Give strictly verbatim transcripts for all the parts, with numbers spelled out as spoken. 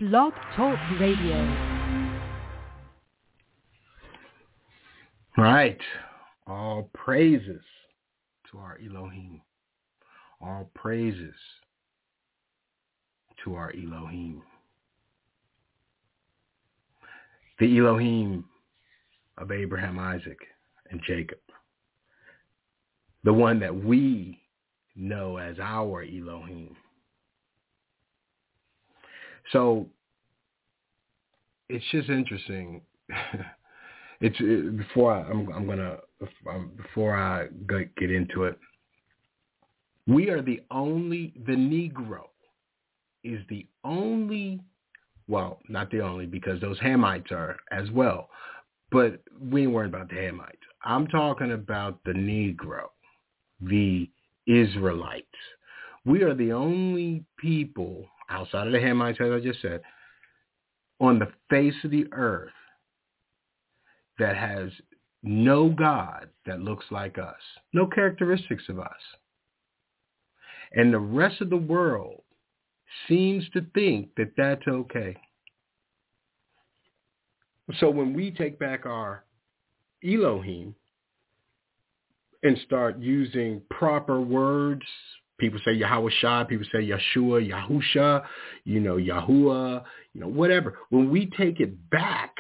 Blog Talk Radio. Right. All praises to our Elohim. All praises to our Elohim. The Elohim of Abraham, Isaac, and Jacob. The one that we know as our Elohim. So it's just interesting. It's it, before I, I'm, I'm gonna um, before I get into it. We are the only. The Negro is the only. Well, not the only, because those Hamites are as well. But we ain't worried about the Hamites. I'm talking about the Negro, the Israelites. We are the only people outside of the Hamites, as I just said, on the face of the earth that has no God that looks like us, no characteristics of us. And the rest of the world seems to think that that's okay. So when we take back our Elohim and start using proper words, people say Yahweh Shai, people say Yeshua, Yahusha, you know, Yahuwah, you know, whatever. When we take it back,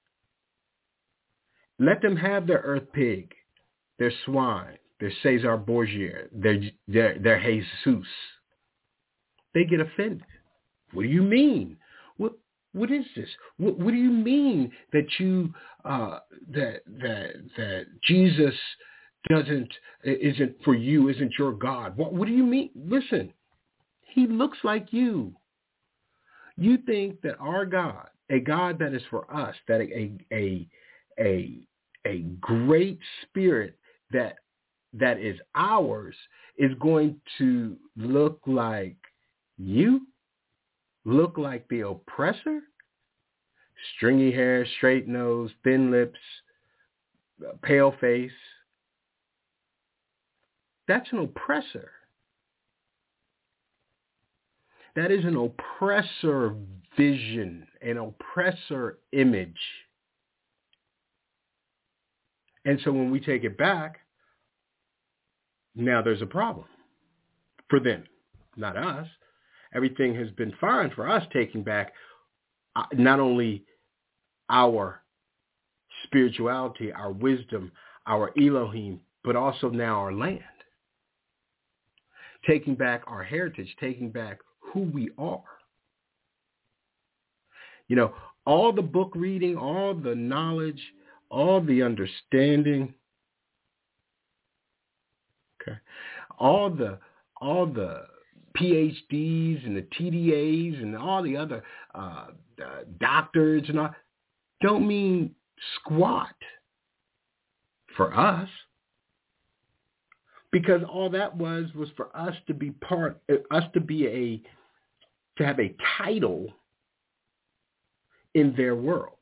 let them have their earth pig, their swine, their Cesar Borgia, their, their, their Jesus. They get offended. What do you mean? What what is this? What what do you mean that you uh, that that that Jesus doesn't isn't for you, isn't your God? What what do you mean? Listen, he looks like you. You think that our God, a God that is for us, that a a a a great spirit that that is ours, is going to look like you? Look like the oppressor? Stringy hair, straight nose, thin lips, pale face. That's an oppressor. That is an oppressor vision, an oppressor image. And so when we take it back, now there's a problem for them, not us. Everything has been fine for us taking back uh, not only our spirituality, our wisdom, our Elohim, but also now our land. Taking back our heritage, taking back who we are. You know, all the book reading, all the knowledge, all the understanding, okay, all the all the P H Ds and the T D As and all the other uh, uh, doctors and all, don't mean squat for us, because all that was was for us to be part, us to be a, to have a title in their world.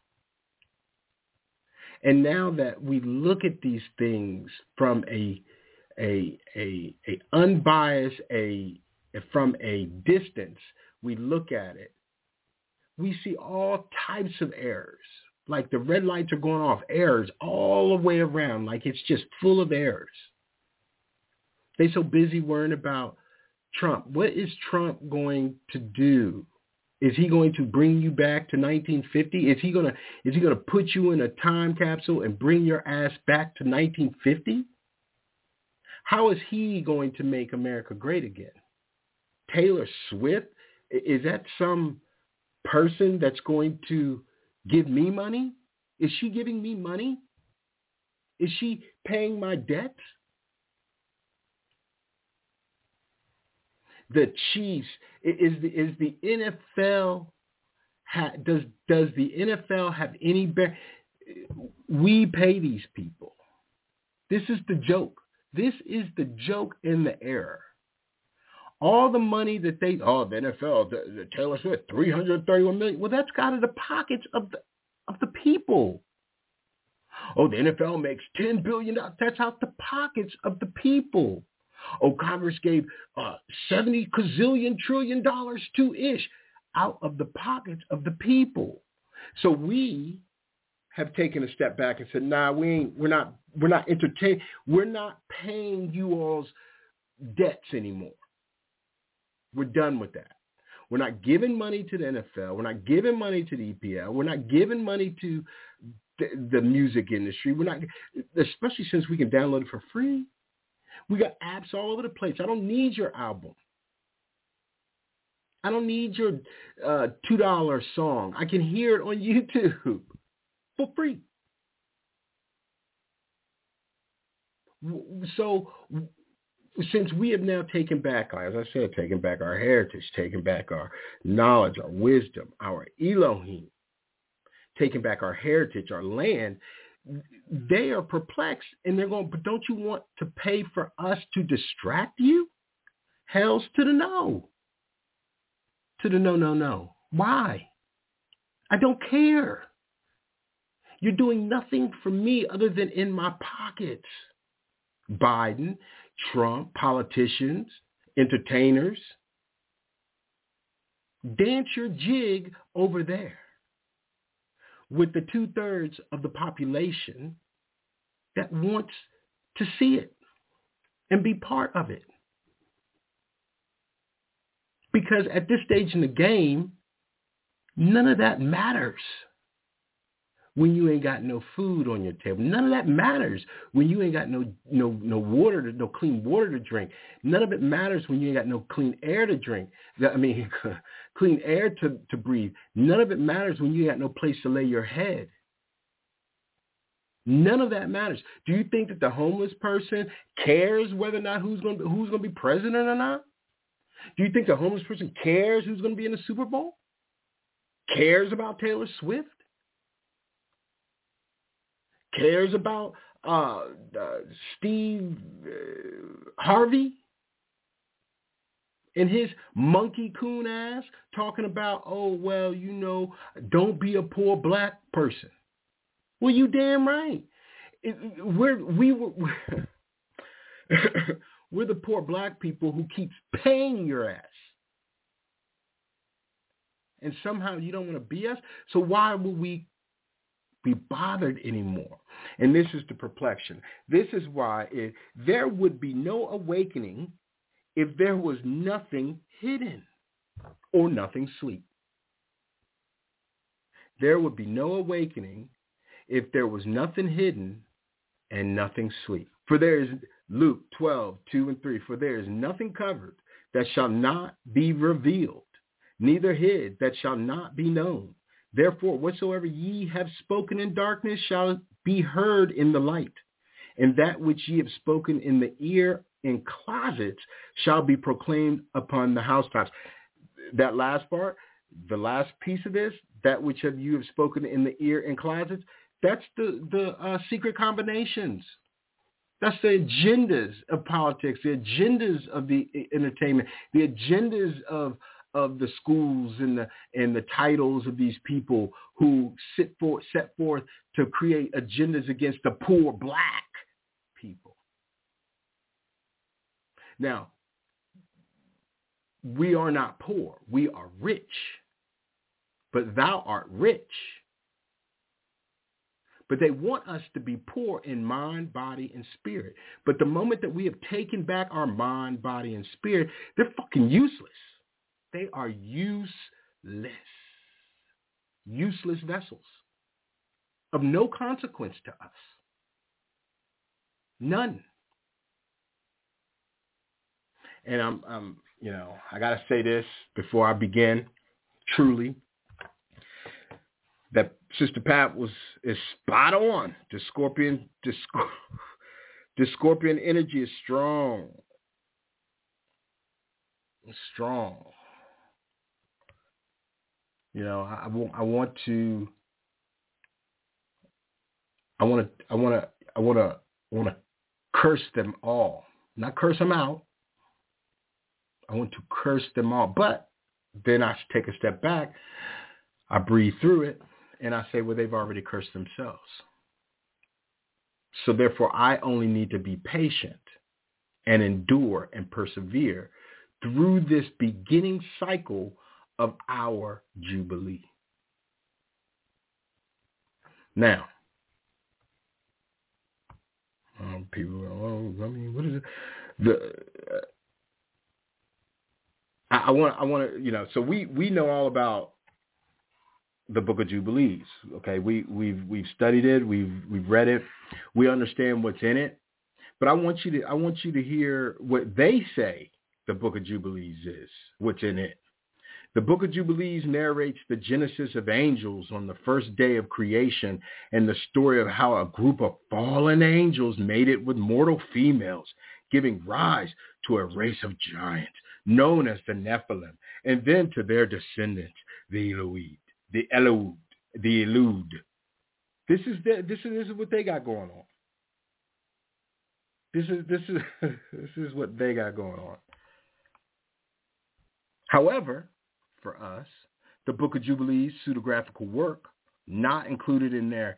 And now that we look at these things from a a a, a unbiased, a from a distance, we look at it, we see all types of errors. Like the red lights are going off, errors all the way around, like it's just full of errors. They so busy worrying about Trump. What is Trump going to do? Is he going to bring you back to nineteen fifty? Is he gonna is he gonna put you in a time capsule and bring your ass back to nineteen fifty? How is he going to make America great again? Taylor Swift, is that some person that's going to give me money? Is she giving me money? Is she paying my debts? The Chiefs, is the is the N F L, does does the N F L have any bear? We pay these people. This is the joke. This is the joke and the error. All the money that they, oh, the N F L, the, the Taylor Swift, three hundred thirty-one million dollars. Well, that's out of the pockets of the of the people. Oh, the N F L makes ten billion dollars. That's out the pockets of the people. Oh, Congress gave uh, seventy gazillion trillion dollars to Ish. out of the pockets of the people. So we have taken a step back and said, nah, we ain't, we're not, we're not entertaining, we're not paying you all's debts anymore. We're done with that. We're not giving money to the N F L. We're not giving money to the E P L. We're not giving money to the, the music industry. We're not, especially since we can download it for free. We got apps all over the place. I don't need your album. I don't need your uh, two dollar song. I can hear it on YouTube for free. So since we have now taken back, as I said, taken back our heritage, taken back our knowledge, our wisdom, our Elohim, taken back our heritage, our land, they are perplexed and they're going, but don't you want to pay for us to distract you? Hell's to the no. To the no, no, no. Why? I don't care. You're doing nothing for me other than in my pockets. Biden, Trump, politicians, entertainers, dance your jig over there with the two-thirds of the population that wants to see it and be part of it. Because at this stage in the game, none of that matters when you ain't got no food on your table. None of that matters when you ain't got no no no water, to, no clean water to drink. None of it matters when you ain't got no clean air to drink. I mean, clean air to, to breathe. None of it matters when you ain't got no place to lay your head. None of that matters. Do you think that the homeless person cares whether or not who's going to, who's going to be president or not? Do you think the homeless person cares who's going to be in the Super Bowl? Cares about Taylor Swift? Cares about uh, uh, Steve uh, Harvey and his monkey coon ass talking about, oh, well, you know, don't be a poor black person. Well, you damn right. It, we're, we were, we're the poor black people who keeps paying your ass. And somehow you don't want to be us. So why would we be bothered anymore? And this is the perplexion. This is why it, there would be no awakening if there was nothing hidden or nothing sweet. There would be no awakening if there was nothing hidden and nothing sweet. For there is, Luke twelve, two and three, for there is nothing covered that shall not be revealed, neither hid that shall not be known. Therefore, whatsoever ye have spoken in darkness shall be heard in the light, and that which ye have spoken in the ear in closets shall be proclaimed upon the housetops. That last part, the last piece of this, that which have you have spoken in the ear in closets, that's the, the uh, secret combinations. That's the agendas of politics, the agendas of the entertainment, the agendas of of the schools and the and the titles of these people who sit for, set forth to create agendas against the poor black people. Now, we are not poor. We are rich. But thou art rich. But they want us to be poor in mind, body, and spirit. But the moment that we have taken back our mind, body, and spirit, they're fucking useless. They are useless. Useless vessels of no consequence to us. None. And I'm, I'm you know, I got to say this before I begin, truly, that Sister Pat was is spot on. The scorpion, the, the scorpion energy is strong. It's strong. You know, I, I want, I want to, I want to, I want to, I want to, I want to curse them all. Not curse them out. I want to curse them all. But then I take a step back. I breathe through it. And I say, well, they've already cursed themselves. So therefore, I only need to be patient and endure and persevere through this beginning cycle of our Jubilee. Now, um, people, oh, I mean, what is it? The uh, I, I want, I want to, you know, so we we know all about the Book of Jubilees. Okay, we we've we've studied it, we've we've read it, we understand what's in it. But I want you to I want you to hear what they say the Book of Jubilees is, what's in it. The Book of Jubilees narrates the genesis of angels on the first day of creation and the story of how a group of fallen angels mated with mortal females, giving rise to a race of giants known as the Nephilim, and then to their descendants, the Elohim, the Elohud, the Elud. This is the, this is this is what they got going on. This is this is this is what they got going on. However, for us, the Book of Jubilees pseudographical work, not included in their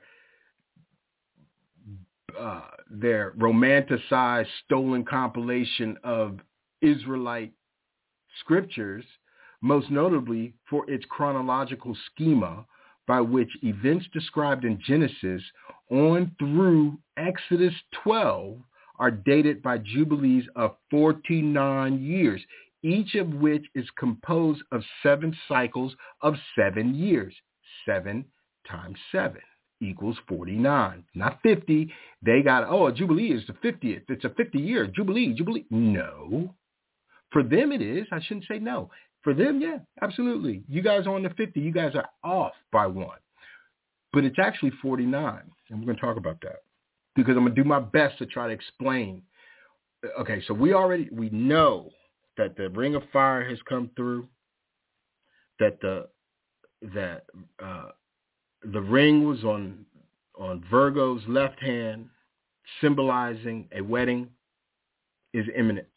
uh, their romanticized, stolen compilation of Israelite scriptures, most notably for its chronological schema by which events described in Genesis on through Exodus twelve are dated by jubilees of forty-nine years, each of which is composed of seven cycles of seven years. Seven times seven equals forty-nine, not fifty. They got, oh, a jubilee is the fiftieth. It's a fifty-year jubilee, jubilee. No. For them it is. I shouldn't say no. For them, yeah, absolutely. You guys are on the fifty. You guys are off by one. But it's actually forty-nine, and we're going to talk about that because I'm going to do my best to try to explain. Okay, so we already, we know that the ring of fire has come through, that the that uh, the ring was on on Virgo's left hand, symbolizing a wedding is imminent.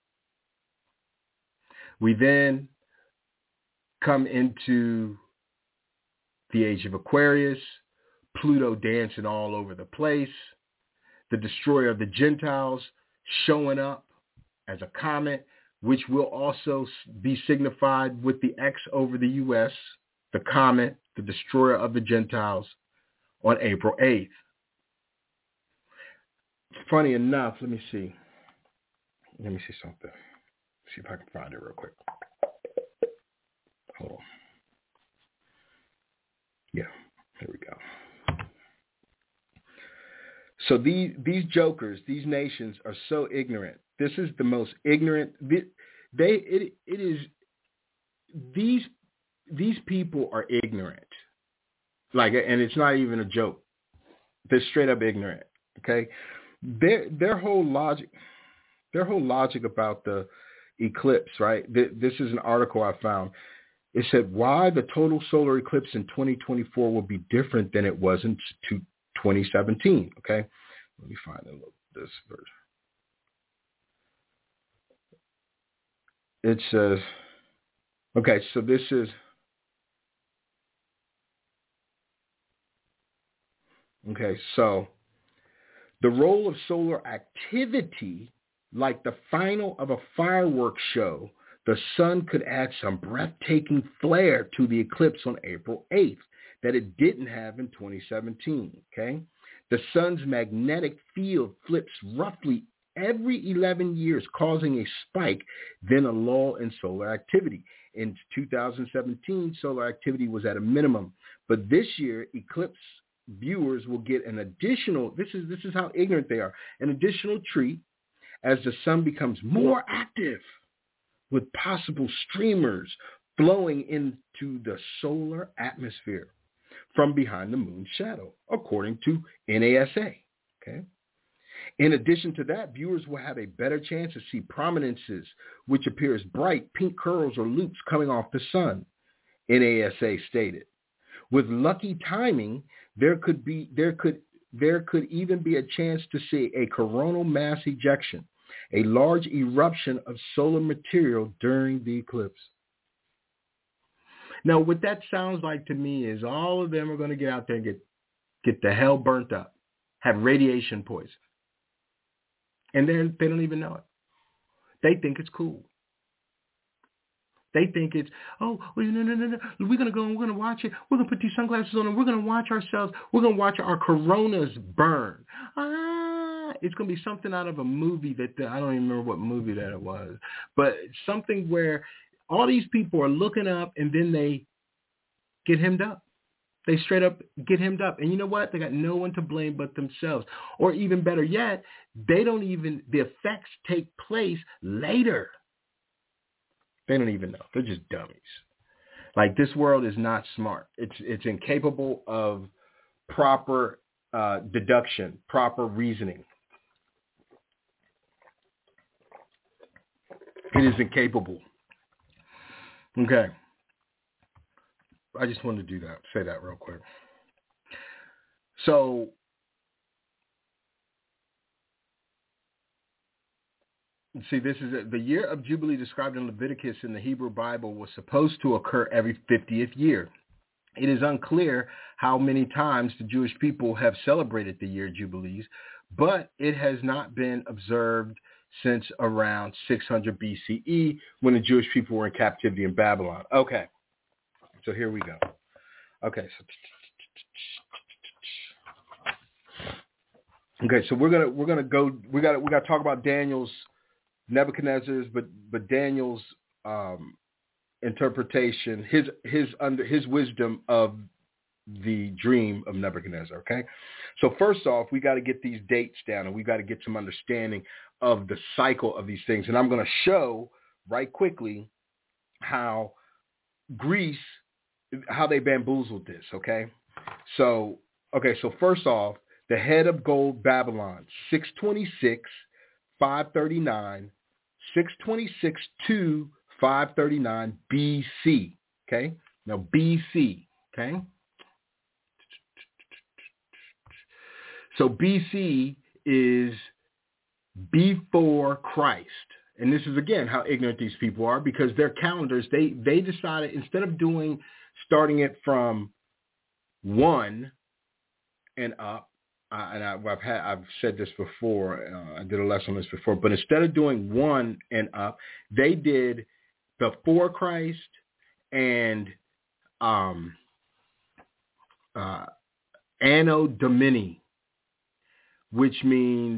We then come into the age of Aquarius, Pluto dancing all over the place, the destroyer of the Gentiles showing up as a comet, which will also be signified with the X over the U S, the comet, the destroyer of the Gentiles, on April eighth. Funny enough, let me see. Let me see something. See if I can find it real quick. Hold on. Yeah, here we go. So these these jokers, these nations are so ignorant. This is the most ignorant. They it it is these these people are ignorant. Like, and it's not even a joke. They're straight up ignorant. Okay, their their whole logic, their whole logic about the eclipse, right? This is an article I found. It said why the total solar eclipse in twenty twenty-four will be different than it was in twenty seventeen. Okay, let me find this version. It says, okay, so this is, okay, so the role of solar activity, like the final of a fireworks show, the sun could add some breathtaking flair to the eclipse on April eighth that it didn't have in twenty seventeen, okay? The sun's magnetic field flips roughly every eleven years, causing a spike, then a lull in solar activity. In two thousand seventeen, solar activity was at a minimum, but this year, eclipse viewers will get an additional, this is this is how ignorant they are, an additional treat as the sun becomes more active, with possible streamers flowing into the solar atmosphere from behind the moon's shadow, according to N A S A. Okay. In addition to that, viewers will have a better chance to see prominences, which appear as bright pink curls or loops coming off the sun, N A S A stated. With lucky timing, there could be there could there could even be a chance to see a coronal mass ejection, a large eruption of solar material during the eclipse. Now, what that sounds like to me is all of them are going to get out there and get, get the hell burnt up, have radiation poison. And they they don't even know it. They think it's cool. They think it's, oh, well, no, no, no, no. We're going to go and we're going to watch it. We're going to put these sunglasses on and we're going to watch ourselves. We're going to watch our coronas burn. Ah, it's going to be something out of a movie that, I don't even remember what movie that it was, but something where all these people are looking up and then they get hemmed up. They straight up get hemmed up. And you know what? They got no one to blame but themselves. Or even better yet, they don't even, the effects take place later. They don't even know. They're just dummies. Like, this world is not smart. It's it's incapable of proper uh, deduction, proper reasoning. It is incapable. Okay. I just wanted to do that, say that real quick. So, see, this is it. The year of Jubilee described in Leviticus in the Hebrew Bible was supposed to occur every fiftieth year. It is unclear how many times the Jewish people have celebrated the year Jubilees, but it has not been observed since around six hundred B C E when the Jewish people were in captivity in Babylon. Okay. So here we go. Okay, so okay, so we're gonna we're gonna go. We got we got to talk about Daniel's Nebuchadnezzar's, but but Daniel's um, interpretation, his his under his wisdom of the dream of Nebuchadnezzar. Okay, so first off, we got to get these dates down, and we got to get some understanding of the cycle of these things. And I'm going to show right quickly how Greece, how they bamboozled this, okay? So, okay, so first off, the head of gold Babylon, six twenty-six, five thirty-nine, six twenty-six to five thirty-nine B C, okay? Now, B C, okay? So B C is before Christ. And this is, again, how ignorant these people are, because their calendars, they, they decided, instead of doing, starting it from one and up, uh, and I, I've had, I've said this before, uh, I did a lesson on this before, but instead of doing one and up, they did before Christ and um, uh, Anno Domini, which means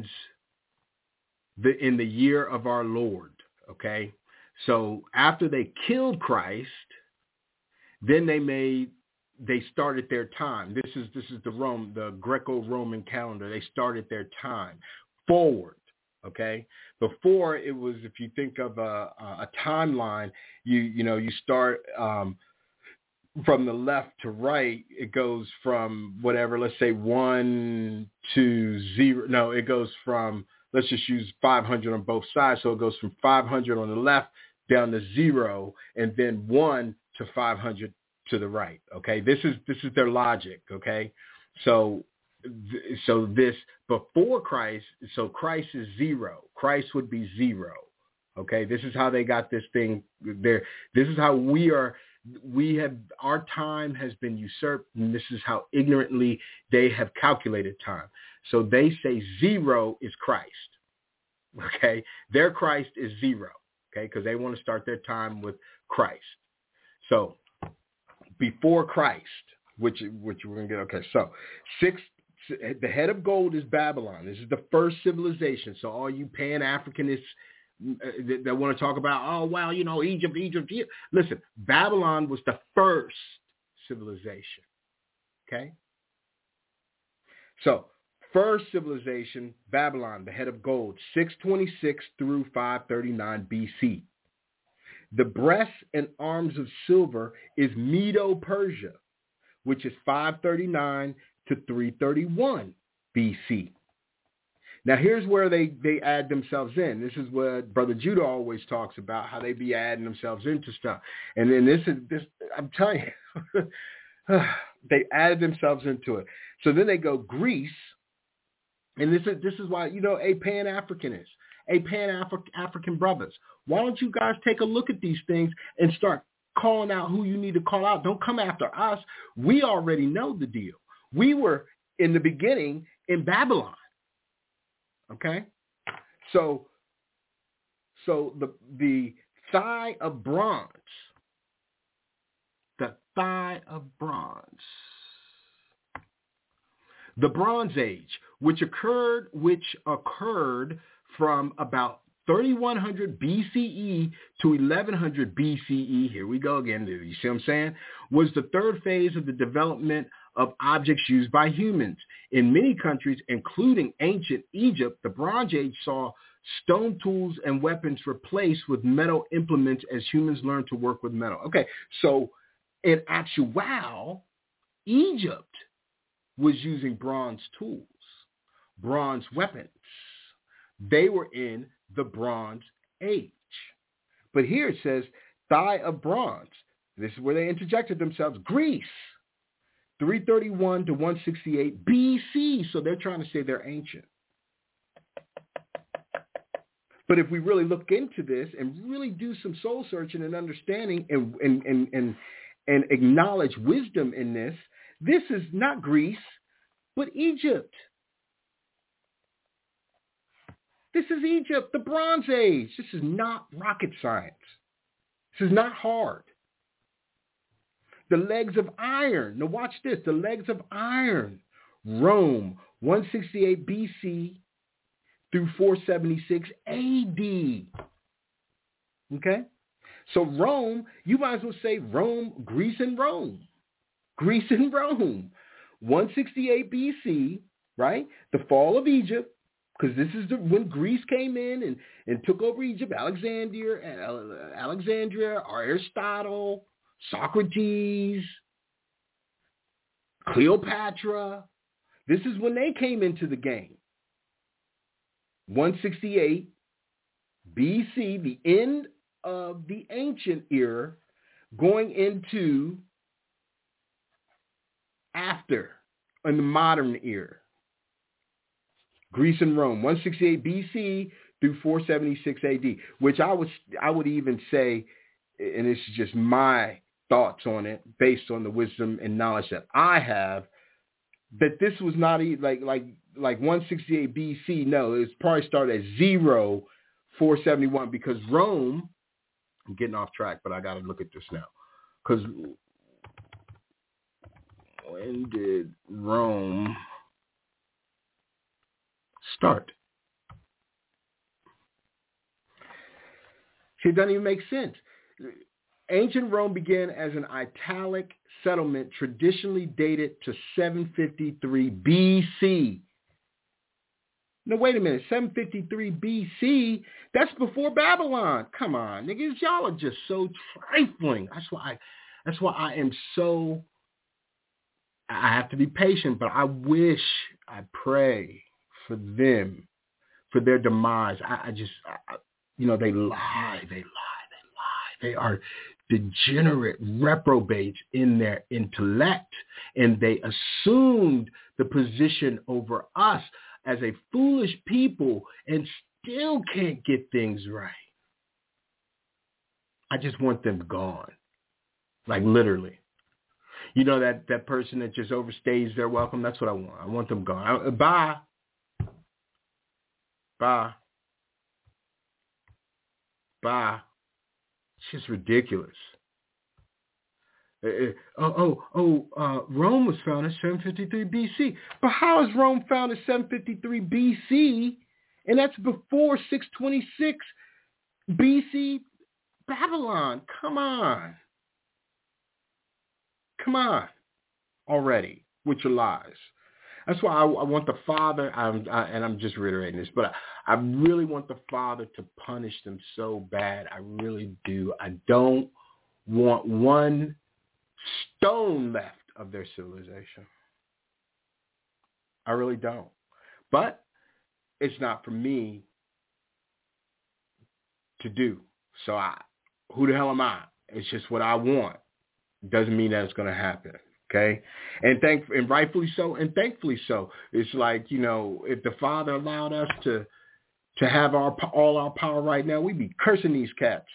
the in the year of our Lord, okay? So after they killed Christ, then they made, they started their time. This is this is the Rome, the Greco-Roman calendar. They started their time forward, okay? Before it was, if you think of a, a timeline, you you know you start um, from the left to right. It goes from whatever, let's say one to zero. No, it goes from, let's just use five hundred on both sides. So it goes from five hundred on the left down to zero, and then one to five hundred to the right. Okay. This is, this is their logic. Okay. So, so this before Christ, so Christ is zero. Christ would be zero. Okay. This is how they got this thing there. This is how we are. We have, our time has been usurped, and this is how ignorantly they have calculated time. So they say zero is Christ, okay? Their Christ is zero, okay? Because they want to start their time with Christ. So before Christ, which which we're going to get, okay, so six, the head of gold is Babylon. This is the first civilization. So all you Pan-Africanists that, that want to talk about, oh, well, you know, Egypt, Egypt, Egypt. Listen, Babylon was the first civilization, okay? So first civilization, Babylon, the head of gold, six twenty-six through five thirty-nine B C. The breasts and arms of silver is Medo-Persia, which is five thirty-nine to three thirty-one B C. Now, here's where they, they add themselves in. This is what Brother Judah always talks about, how they be adding themselves into stuff. And then this is, this I'm telling you, they added themselves into it. So then they go Greece, and this is this is why, you know, a Pan-Africanist, a Pan-African brothers. Why don't you guys take a look at these things and start calling out who you need to call out? Don't come after us. We already know the deal. We were in the beginning in Babylon. Okay, so so the the thigh of bronze, thigh of bronze. The Bronze Age, which occurred, which occurred from about thirty-one hundred B C E to eleven hundred B C E, here we go again, you see what I'm saying, was the third phase of the development of objects used by humans. In many countries, including ancient Egypt, the Bronze Age saw stone tools and weapons replaced with metal implements as humans learned to work with metal. Okay, so in actual, Egypt was using bronze tools, bronze weapons. They were in the Bronze Age. But here it says thigh of bronze. This is where they interjected themselves. Greece, three thirty-one to one sixty-eight B C. So they're trying to say they're ancient. But if we really look into this and really do some soul searching and understanding and, and, and, and, and acknowledge wisdom in this, this is not Greece, but Egypt. This is Egypt, the Bronze Age. This is not rocket science. This is not hard. The legs of iron. Now watch this. The legs of iron. Rome, one sixty-eight B C through four seventy-six A D. Okay? So Rome, you might as well say Rome, Greece and Rome. Greece and Rome. one sixty-eight B C, right? The fall of Egypt. Because this is the, when Greece came in and, and took over Egypt, Alexandria, Alexandria, Aristotle, Socrates, Cleopatra. This is when they came into the game. one sixty-eight B C, the end of the ancient era, going into after, in the modern era. Greece and Rome, one sixty-eight B C through four seventy-six A D, which I would I would even say, and this is just my thoughts on it, based on the wisdom and knowledge that I have, that this was not like like like one sixty-eight B C. No, it's probably started at zero, four seventy-one, because Rome. I'm getting off track, but I got to look at this now, because when did Rome start? See, it doesn't even make sense. Ancient Rome began as an Italic settlement traditionally dated to seven fifty-three B C. No, wait a minute. seven fifty-three B C? That's before Babylon. Come on, niggas. Y'all are just so trifling. That's why I, that's why I am so, I have to be patient, but I wish, I pray for them, for their demise. I, I just, I, you know, they lie, they lie, they lie. They are degenerate reprobates in their intellect, and they assumed the position over us as a foolish people and still can't get things right. I just want them gone, like literally. You know, that, that person that just overstays their welcome, that's what I want. I want them gone. I, bye. Bye. Bye. It's just ridiculous. Uh, oh, oh, oh, uh, Rome was founded seven fifty-three B C. But how is Rome founded seven fifty-three B C? And that's before six twenty-six B C Babylon. Come on. Come on already with your lies. That's why I, I want the Father, I'm, I, and I'm just reiterating this, but I, I really want the Father to punish them so bad. I really do. I don't want one stone left of their civilization. I really don't. But it's not for me to do. So I, who the hell am I? It's just what I want. Doesn't mean that it's going to happen. Okay, and thank and rightfully so, and thankfully so. It's like, you know, if the Father allowed us to to have our all our power right now, we'd be cursing these cats.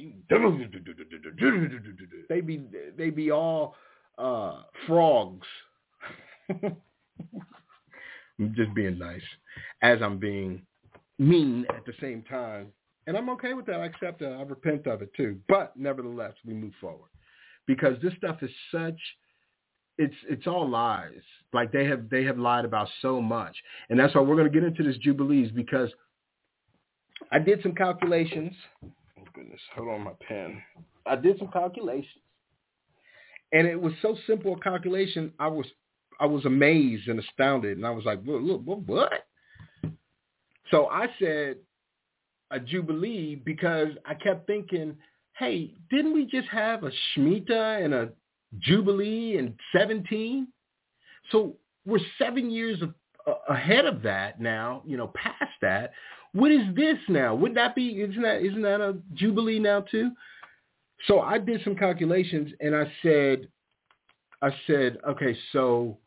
They be they be all uh, frogs. I'm just being nice, as I'm being mean at the same time, and I'm okay with that. I accept that. I repent of it too. But nevertheless, we move forward. because this stuff is such, it's it's all lies. Like they have they have lied about so much. And that's why we're going to get into this Jubilees, because I did some calculations. Oh, goodness. Hold on my pen. I did some calculations. And it was so simple a calculation, I was I was amazed and astounded. And I was like, look, look, what? So I said a Jubilee because I kept thinking, hey, didn't we just have a Shemitah and a Jubilee in seventeen? So we're seven years of, uh, ahead of that now, you know, past that. What is this now? Would that be, isn't that, isn't that a Jubilee now too? So I did some calculations and I said, I said, okay, so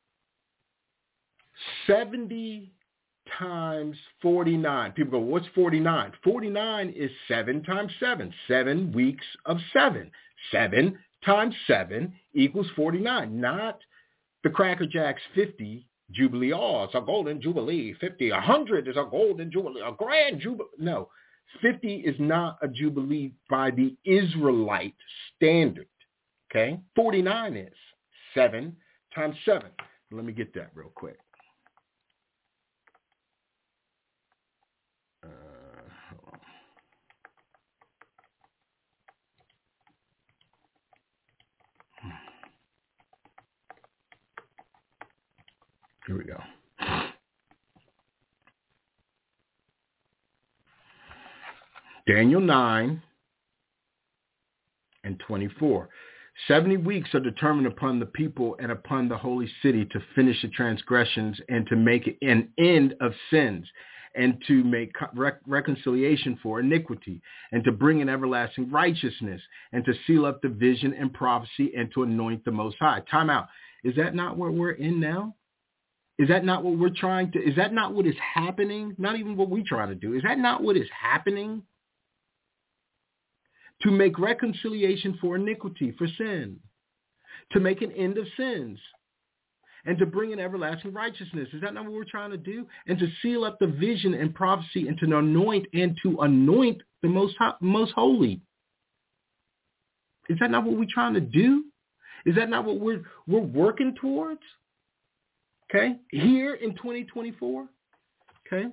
seventy times forty-nine. People go, what's forty-nine? forty-nine is seven times seven. Seven weeks of seven. Seven times seven equals forty-nine. Not the Cracker Jacks fifty Jubilee. Oh, it's a golden Jubilee. fifty. A hundred is a golden Jubilee. A grand Jubilee. No, fifty is not a Jubilee by the Israelite standard. Okay? forty-nine is. seven times seven. Let me get that real quick. Uh, hold on. Here we go. Daniel nine and twenty-four. Seventy weeks are determined upon the people and upon the holy city to finish the transgressions and to make an end of sins and to make rec- reconciliation for iniquity and to bring in everlasting righteousness and to seal up the vision and prophecy and to anoint the Most High. Time out. Is that not what we're in now? Is that not what we're trying to, is that not what is happening? Not even what we're trying to do. Is that not what is happening? To make reconciliation for iniquity, for sin, to make an end of sins, and to bring in everlasting righteousness. Is that not what we're trying to do? And to seal up the vision and prophecy and to anoint and to anoint the most, most holy. Is that not what we're trying to do? Is that not what we're we're working towards? Okay, here in twenty twenty-four. Okay.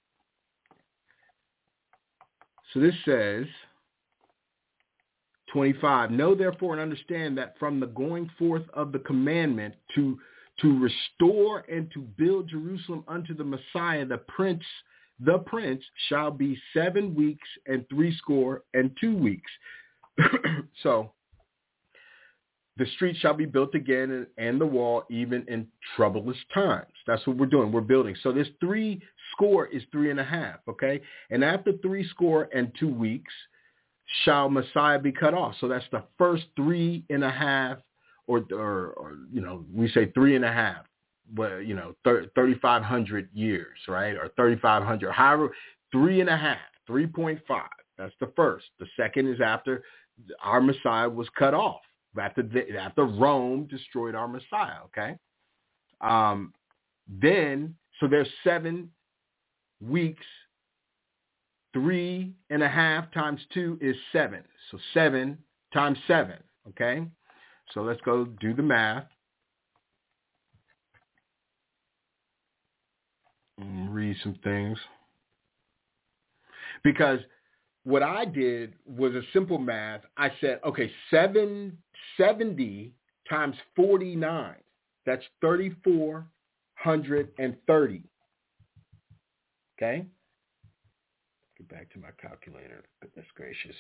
So this says, twenty-five, know therefore and understand that from the going forth of the commandment to to restore and to build Jerusalem unto the Messiah, the prince, the prince shall be seven weeks and three score and two weeks. So the street shall be built again and, and the wall even in troublous times. That's what we're doing. We're building. So this three score is three and a half. Okay. And after three score and two weeks, shall Messiah be cut off. So that's the first three and a half, or, or, or you know, we say three and a half, well, you know, thirty-five hundred years, right? Or thirty-five hundred, however, three and a half, three point five. That's the first. The second is after our Messiah was cut off, after, the, after Rome destroyed our Messiah, okay? Um, then, so there's seven weeks. Three and a half times two is seven. So seven times seven, okay? So let's go do the math. Read some things. Because what I did was a simple math. I said, okay, seven, seventy times forty-nine. That's thirty-four hundred thirty. Okay? Get back to my calculator. Goodness gracious.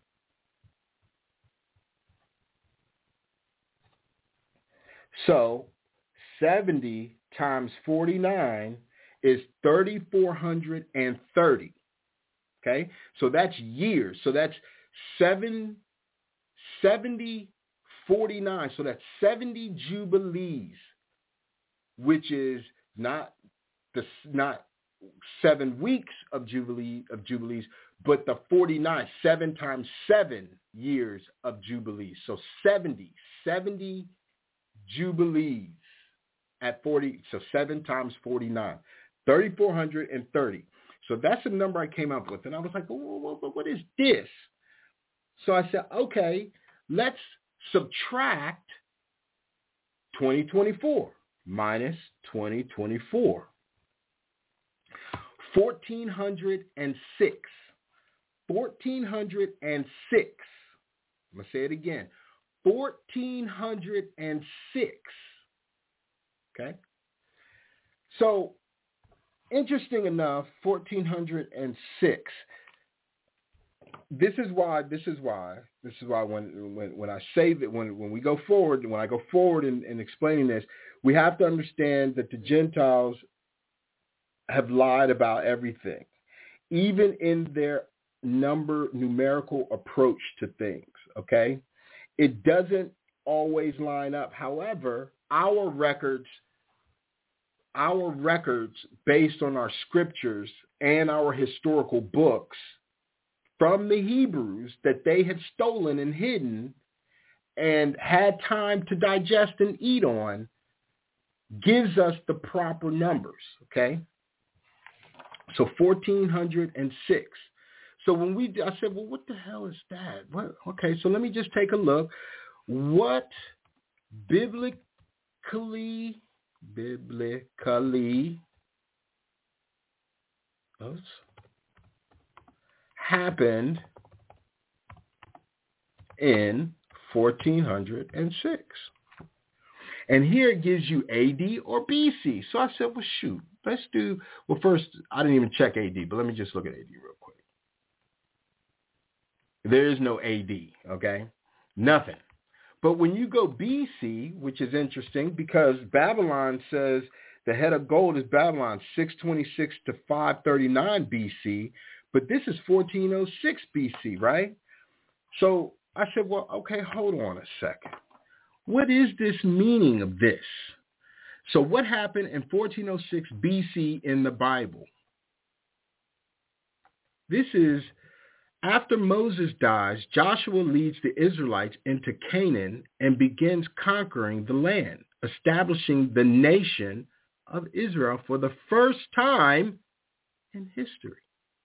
So seventy times forty-nine is thirty-four hundred thirty. Okay? So that's years. So that's seven, seventy, forty-nine. So that's seventy jubilees, which is not the not seven weeks of jubilee of jubilees, but the forty-nine, seven times seven years of jubilees. So seventy, seventy jubilees at forty. So seven times forty-nine, thirty-four hundred thirty. So that's the number I came up with. And I was like, well, what is this? So I said, okay, let's subtract twenty twenty-four minus twenty twenty-four. fourteen hundred six. fourteen hundred six. I'm going to say it again. fourteen hundred six. Okay? So, interesting enough, fourteen hundred six. This is why, this is why, this is why when when, when I say that, when, when we go forward, when I go forward in, in explaining this, we have to understand that the Gentiles have lied about everything, even in their number, numerical approach to things, okay? It doesn't always line up. However, our records, our records based on our scriptures and our historical books from the Hebrews that they had stolen and hidden and had time to digest and eat on gives us the proper numbers, okay? So fourteen hundred six. So when we, I said, well, what the hell is that? What? Okay, so let me just take a look. What biblically, biblically oops, happened in fourteen hundred six? And here it gives you A D or B C. So I said, well, shoot, let's do, well, first, I didn't even check A D, but let me just look at A D real quick. There is no A D, okay? Nothing. But when you go B C, which is interesting because Babylon says the head of gold is Babylon, six twenty-six to five thirty-nine B C, but this is fourteen oh six B C, right? So I said, well, okay, hold on a second. What is this meaning of this? So what happened in fourteen oh six B C in the Bible? This is after Moses dies, Joshua leads the Israelites into Canaan and begins conquering the land, establishing the nation of Israel for the first time in history.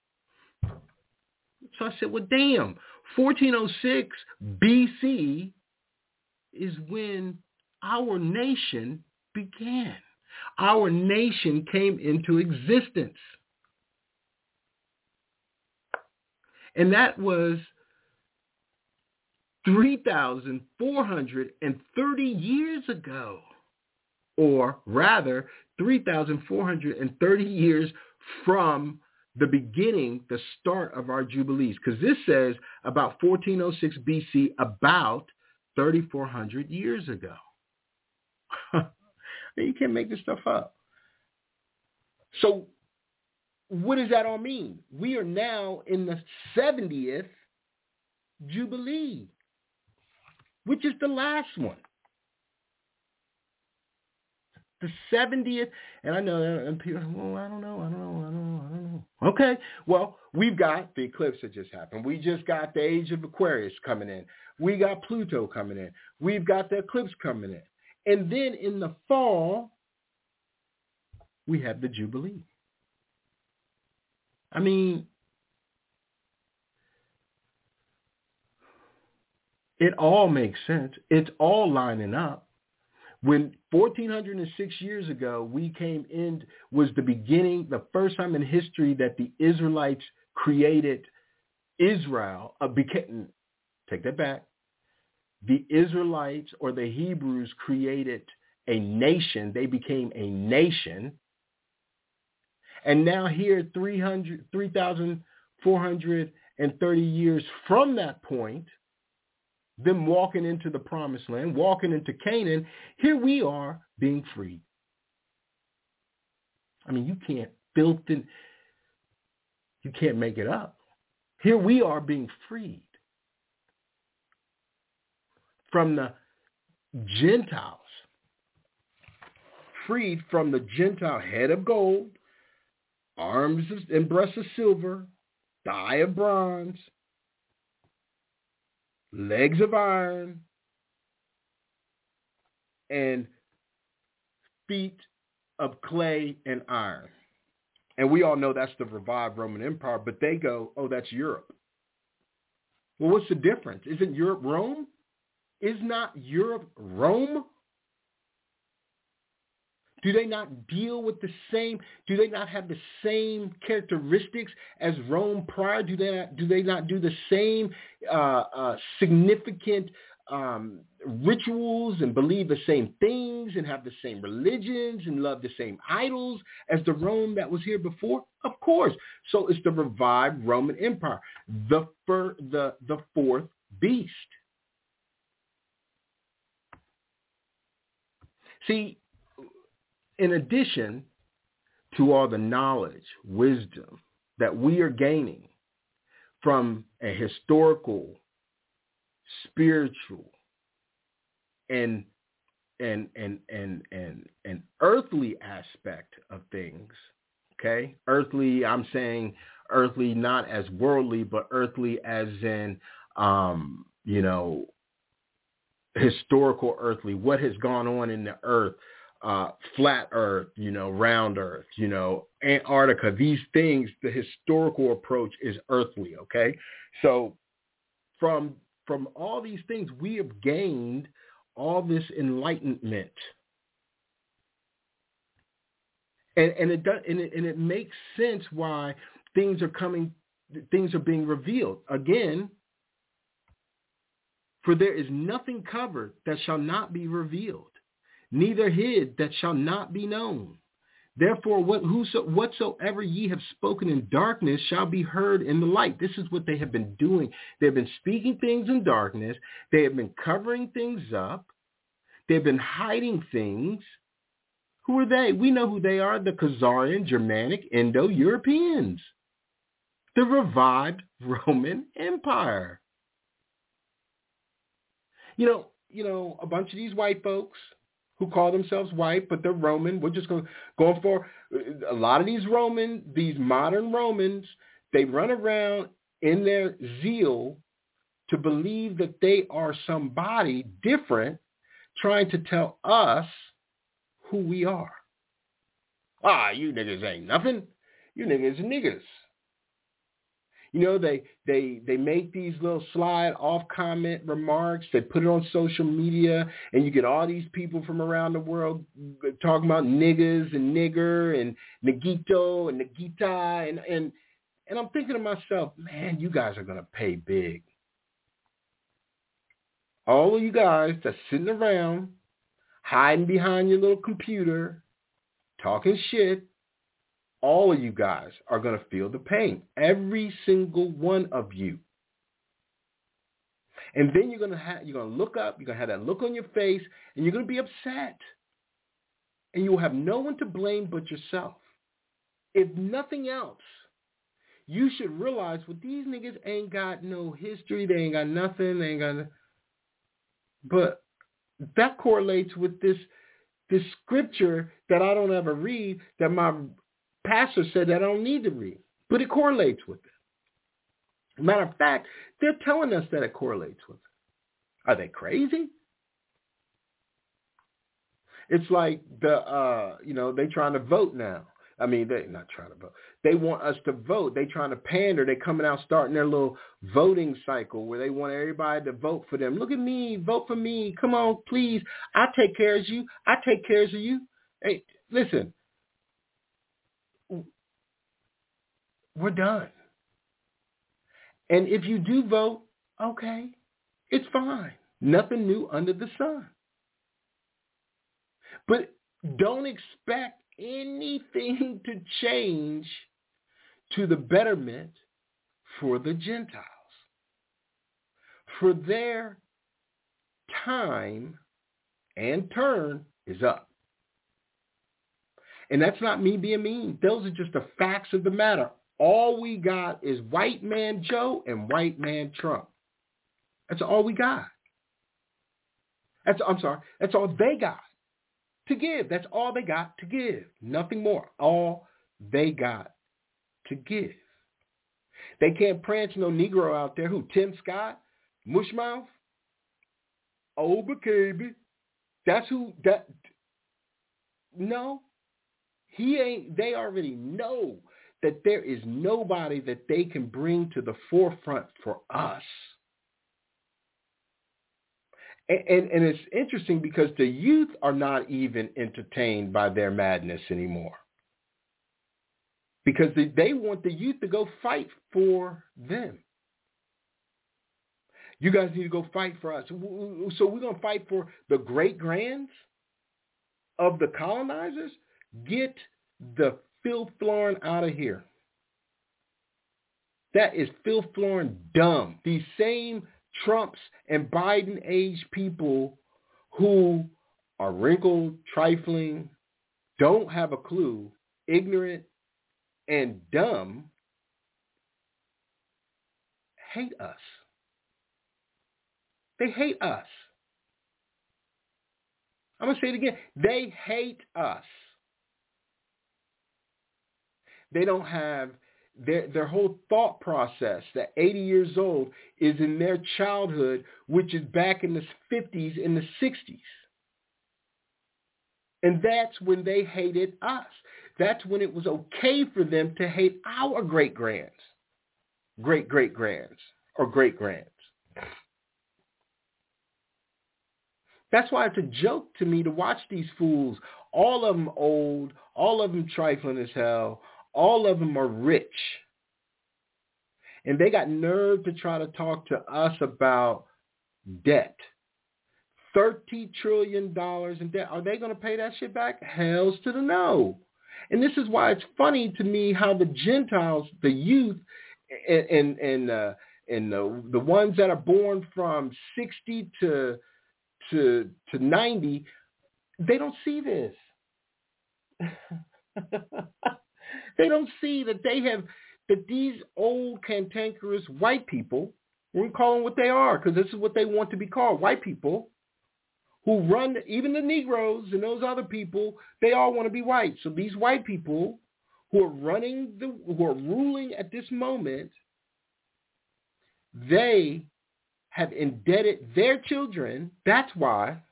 So I said, well, damn, fourteen oh six B C is when our nation began. Our nation came into existence. And that was three thousand four hundred thirty years ago, or rather three thousand four hundred thirty years from the beginning, the start of our Jubilees, because this says about fourteen oh six B C, about thirty-four hundred years ago. You can't make this stuff up. So what does that all mean? We are now in the seventieth Jubilee, which is the last one. The seventieth, and I know, and people, well, I don't know, I don't know, I don't know, I don't know. Okay, well, we've got the eclipse that just happened. We just got the age of Aquarius coming in. We got Pluto coming in. We've got the eclipse coming in. And then in the fall, we have the Jubilee. I mean, it all makes sense. It's all lining up. When fourteen oh six years ago, we came in, was the beginning, the first time in history that the Israelites created Israel, uh, became, take that back, the Israelites or the Hebrews created a nation. They became a nation. And now here, three thousand four hundred thirty years from that point, them walking into the promised land, walking into Canaan, here we are being freed. I mean, you can't build it, you can't make it up. Here we are being freed from the Gentiles, freed from the Gentile head of gold, arms and breasts of silver, thigh of bronze, legs of iron, and feet of clay and iron. And we all know that's the revived Roman Empire, but they go, oh, that's Europe. Well, what's the difference? Isn't Europe Rome? Is not Europe Rome? Do they not deal with the same, do they not have the same characteristics as Rome prior? Do they not, do they not do the same uh, uh, significant um, rituals and believe the same things and have the same religions and love the same idols as the Rome that was here before? Of course. So it's the revived Roman Empire, the fir- the the fourth beast. See, in addition to all the knowledge, wisdom that we are gaining from a historical, spiritual, and and and and and and earthly aspect of things, okay? Earthly, I'm saying earthly not as worldly, but earthly as in, um, you know, historical earthly. What has gone on in the earth? Uh, flat earth, you know, round earth, you know, Antarctica, these things, the historical approach is earthly, okay? So from from all these things, we have gained all this enlightenment. And, and, it does, and, it, and it makes sense why things are coming, things are being revealed. Again, for there is nothing covered that shall not be revealed, neither hid that shall not be known. Therefore, what, whoso, whatsoever ye have spoken in darkness shall be heard in the light. This is what they have been doing. They've been speaking things in darkness. They have been covering things up. They've been hiding things. Who are they? We know who they are, the Khazarian, Germanic, Indo-Europeans, the revived Roman Empire. You know, you know, a bunch of these white folks who call themselves white, but they're Roman. We're just going going for a lot of these Roman, these modern Romans. They run around in their zeal to believe that they are somebody different, trying to tell us who we are. Ah, you niggas ain't nothing. You niggas are niggas. You know, they they they make these little slide off comment remarks. They put it on social media, and you get all these people from around the world talking about niggas and nigger and negito and negita, and and and I'm thinking to myself, man, you guys are gonna pay big. All of you guys that's sitting around, hiding behind your little computer, talking shit. All of you guys are going to feel the pain. Every single one of you. And then you're going to have, you're going to look up, you're going to have that look on your face, and you're going to be upset. And you will have no one to blame but yourself. If nothing else, you should realize, well, these niggas ain't got no history. They ain't got nothing. They ain't got no... But that correlates with this, this scripture that I don't ever read, that my pastor said that I don't need to read, but it correlates with it. Matter of fact, they're telling us that it correlates with it. Are they crazy? It's like the, uh, you know, they trying to vote now. I mean, they're not trying to vote. They want us to vote. They trying to pander. They coming out starting their little voting cycle where they want everybody to vote for them. Look at me. Vote for me. Come on, please. I take care of you. I take care of you. Hey, listen. We're done. And if you do vote, okay, it's fine. Nothing new under the sun. But don't expect anything to change to the betterment for the Gentiles. For their time and turn is up. And that's not me being mean. Those are just the facts of the matter. All we got is white man Joe and white man Trump. That's all we got. That's, I'm sorry, that's all they got to give. That's all they got to give. Nothing more. All they got to give. They can't prance no Negro out there. Who? Tim Scott? Mushmouth? Oh, baby. That's who, that, no. He ain't, they already know that there is nobody that they can bring to the forefront for us. And, and, and it's interesting because the youth are not even entertained by their madness anymore. Because they, they want the youth to go fight for them. You guys need to go fight for us. So we're going to fight for the great-grands of the colonizers? Get the filth-flooring out of here. That is filth-flooring dumb. These same Trumps and Biden-age people who are wrinkled, trifling, don't have a clue, ignorant, and dumb, hate us. They hate us. I'm going to say it again. They hate us. They don't have their, their whole thought process that eighty years old is in their childhood, which is back in the fifties and the sixties. And that's when they hated us. That's when it was okay for them to hate our great-grands, great-great-grands, or great-grands. That's why it's a joke to me to watch these fools. All of them old, all of them trifling as hell, all of them are rich. And they got nerve to try to talk to us about debt. thirty trillion dollars in debt. Are they going to pay that shit back? Hells to the no. And this is why it's funny to me how the Gentiles, the youth, and and, and, uh, and the, the ones that are born from sixty to to to ninety, they don't see this. They don't see that they have, that these old cantankerous white people, we call them what they are because this is what they want to be called, white people, who run, even the Negroes and those other people, they all want to be white. So these white people who are running, the, who are ruling at this moment, they have indebted their children. That's why,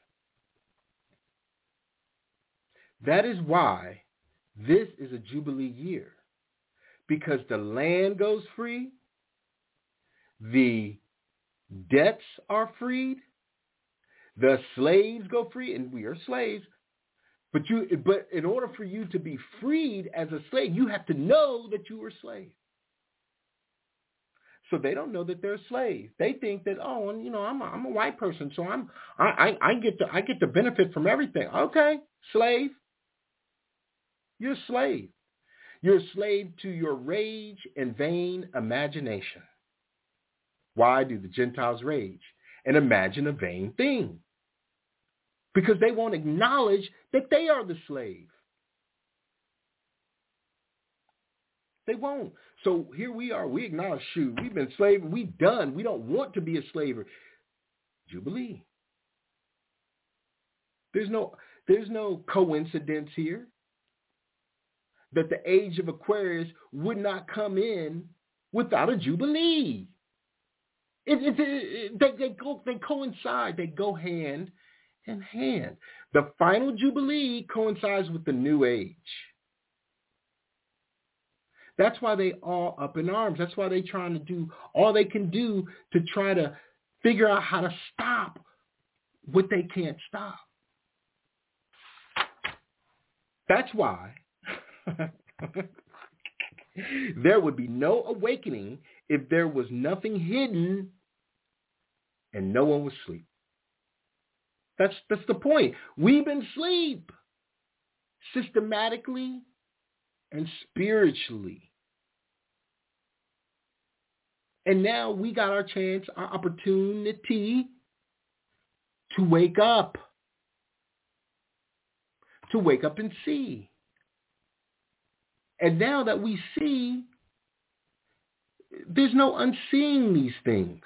that is why this is a Jubilee year. Because the land goes free, the debts are freed, the slaves go free, and we are slaves. But you, but in order for you to be freed as a slave, you have to know that you were a slave. So they don't know that they're a slave. They think that, oh, you know, I'm a, I'm a white person, so I'm I, I, I get the I get the benefit from everything. Okay, slave. You're a slave. You're a slave to your rage and vain imagination. Why do the Gentiles rage and imagine a vain thing? Because they won't acknowledge that they are the slave. They won't. So here we are. We acknowledge, shoot, we've been slaves. We done. We don't want to be a slaver. Jubilee. There's no, there's no coincidence here that the age of Aquarius would not come in without a Jubilee. It, it, it, they, they, go, they coincide. They go hand in hand. The final Jubilee coincides with the new age. That's why they all up in arms. That's why they're trying to do all they can do to try to figure out how to stop what they can't stop. That's why there would be no awakening if there was nothing hidden and no one was asleep. That's that's the point. We've been asleep systematically and spiritually. And now we got our chance, our opportunity to wake up. To wake up and see. And now that we see, there's no unseeing these things.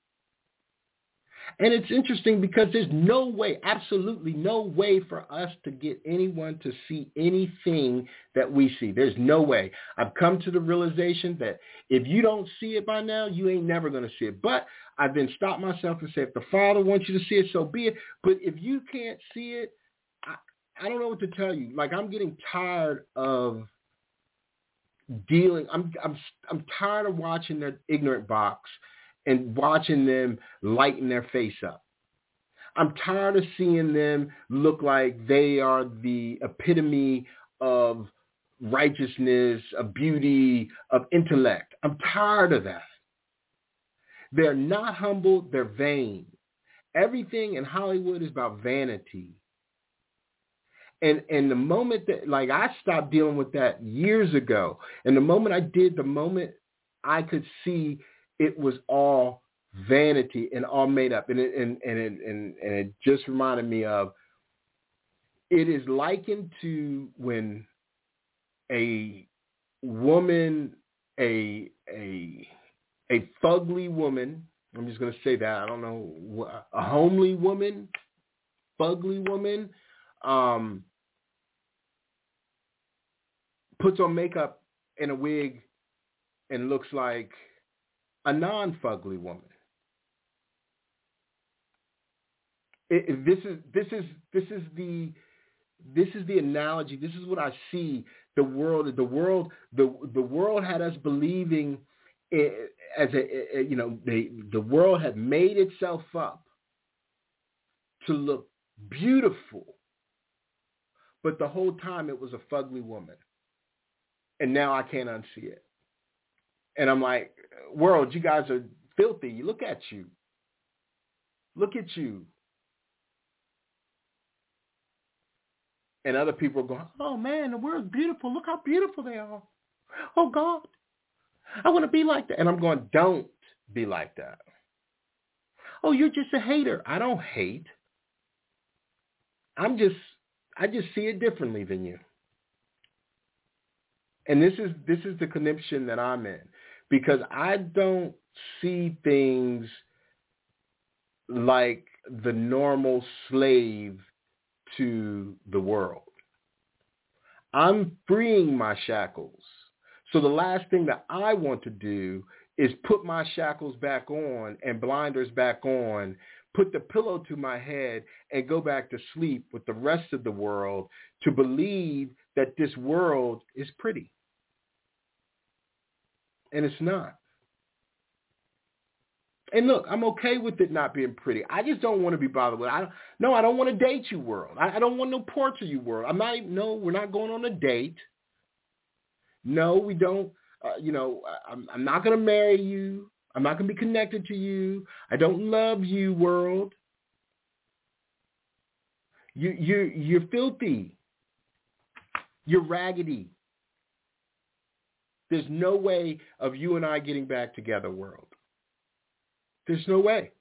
And it's interesting because there's no way, absolutely no way for us to get anyone to see anything that we see. There's no way. I've come to the realization that if you don't see it by now, you ain't never going to see it. But I've been stopped myself and said, if the Father wants you to see it, so be it. But if you can't see it, I, I don't know what to tell you. Like, I'm getting tired of dealing. I'm I'm I'm tired of watching their ignorant box and watching them lighten their face up. I'm tired of seeing them look like they are the epitome of righteousness, of beauty, of intellect. I'm tired of that. They're not humble. They're vain. Everything in Hollywood is about vanity. And and the moment that, like, I stopped dealing with that years ago. And the moment I did, the moment I could see it was all vanity and all made up. And it, and, and, it, and, and it just reminded me of, it is likened to when a woman, a, a, a fugly woman, I'm just going to say that, I don't know, a homely woman, fugly woman, um, puts on makeup and a wig and looks like a non-fugly woman. It, it, this is this is this is the this is the analogy. This is what I see the world. The world the the world had us believing it, as a, a you know they, the world had made itself up to look beautiful, but the whole time it was a fugly woman. And now I can't unsee it. And I'm like, world, you guys are filthy. Look at you. Look at you. And other people are going, oh, man, the world's beautiful. Look how beautiful they are. Oh, God, I want to be like that. And I'm going, don't be like that. Oh, you're just a hater. I don't hate. I'm just, I just see it differently than you. And this is this is the conniption that I'm in, because I don't see things like the normal slave to the world. I'm freeing my shackles. So the last thing that I want to do is put my shackles back on and blinders back on, put the pillow to my head and go back to sleep with the rest of the world to believe that this world is pretty. And it's not. And look, I'm okay with it not being pretty. I just don't want to be bothered with it. I don't, no, I don't want to date you, world. I, I don't want no parts of you, world. I'm not even, no, we're not going on a date. No, we don't. Uh, you know, I'm, I'm not going to marry you. I'm not going to be connected to you. I don't love you, world. You, you, you're filthy. You're raggedy. There's no way of you and I getting back together, world. There's no way.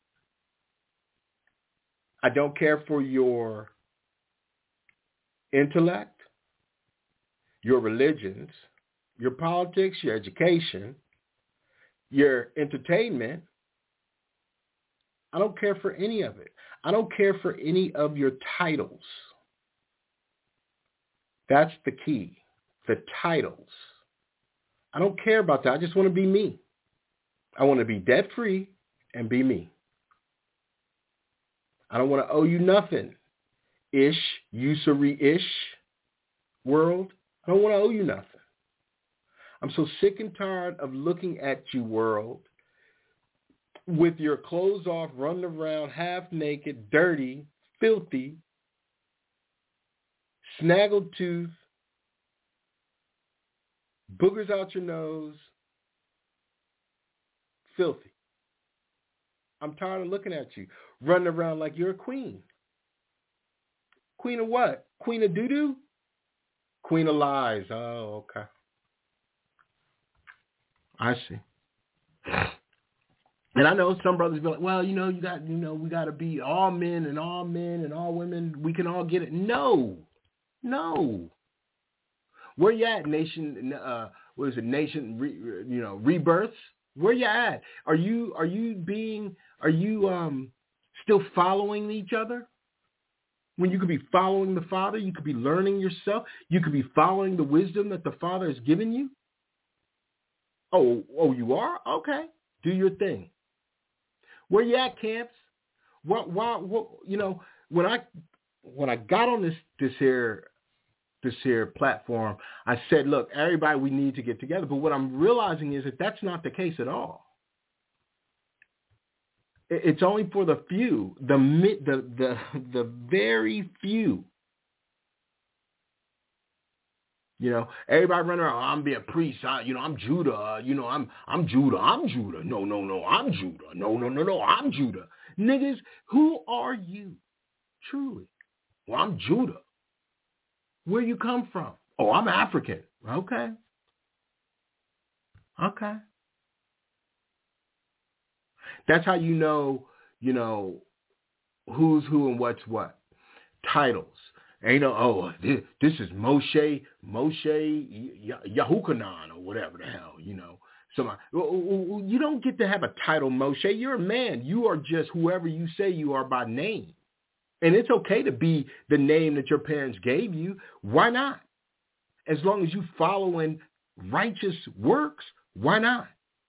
I don't care for your intellect, your religions, your politics, your education, your entertainment. I don't care for any of it. I don't care for any of your titles. That's the key. The titles. I don't care about that. I just want to be me. I want to be debt-free and be me. I don't want to owe you nothing. Ish, usury-ish world. I don't want to owe you nothing. I'm so sick and tired of looking at you, world, with your clothes off, running around half naked, dirty, filthy, snaggled tooth, boogers out your nose, filthy. I'm tired of looking at you, running around like you're a queen. Queen of what? Queen of doo-doo? Queen of lies. Oh, okay. I see. And I know some brothers be like, well, you know, you got, you know, we got to be all men and all men and all women. We can all get it. No, no. Where you at, nation? Uh, what is it, nation? Re, you know, rebirths. Where you at? Are you are you being? Are you um still following each other? When you could be following the Father, you could be learning yourself. You could be following the wisdom that the Father has given you. Oh, oh, you are? Okay, do your thing. Where you at, camps? What? Why? What? You know, when I when I got on this this here. this here platform, I said, look, everybody, we need to get together. But what I'm realizing is that that's not the case at all. It's only for the few, the the the the very few. You know, everybody running around, oh, I'm being a priest. I, you know, I'm Judah. Uh, you know, I'm I'm Judah. I'm Judah. No, no, no, I'm Judah. No, no, no, no, I'm Judah. Niggas, who are you? Truly. Well, I'm Judah. Where you come from? Oh, I'm African. Okay. Okay. That's how you know, you know, who's who and what's what. Titles. Ain't no, oh, this, this is Moshe, Moshe Yahukanan or whatever the hell, you know. Somebody, you don't get to have a title, Moshe. You're a man. You are just whoever you say you are by name. And it's okay to be the name that your parents gave you. Why not? As long as you following righteous works, why not?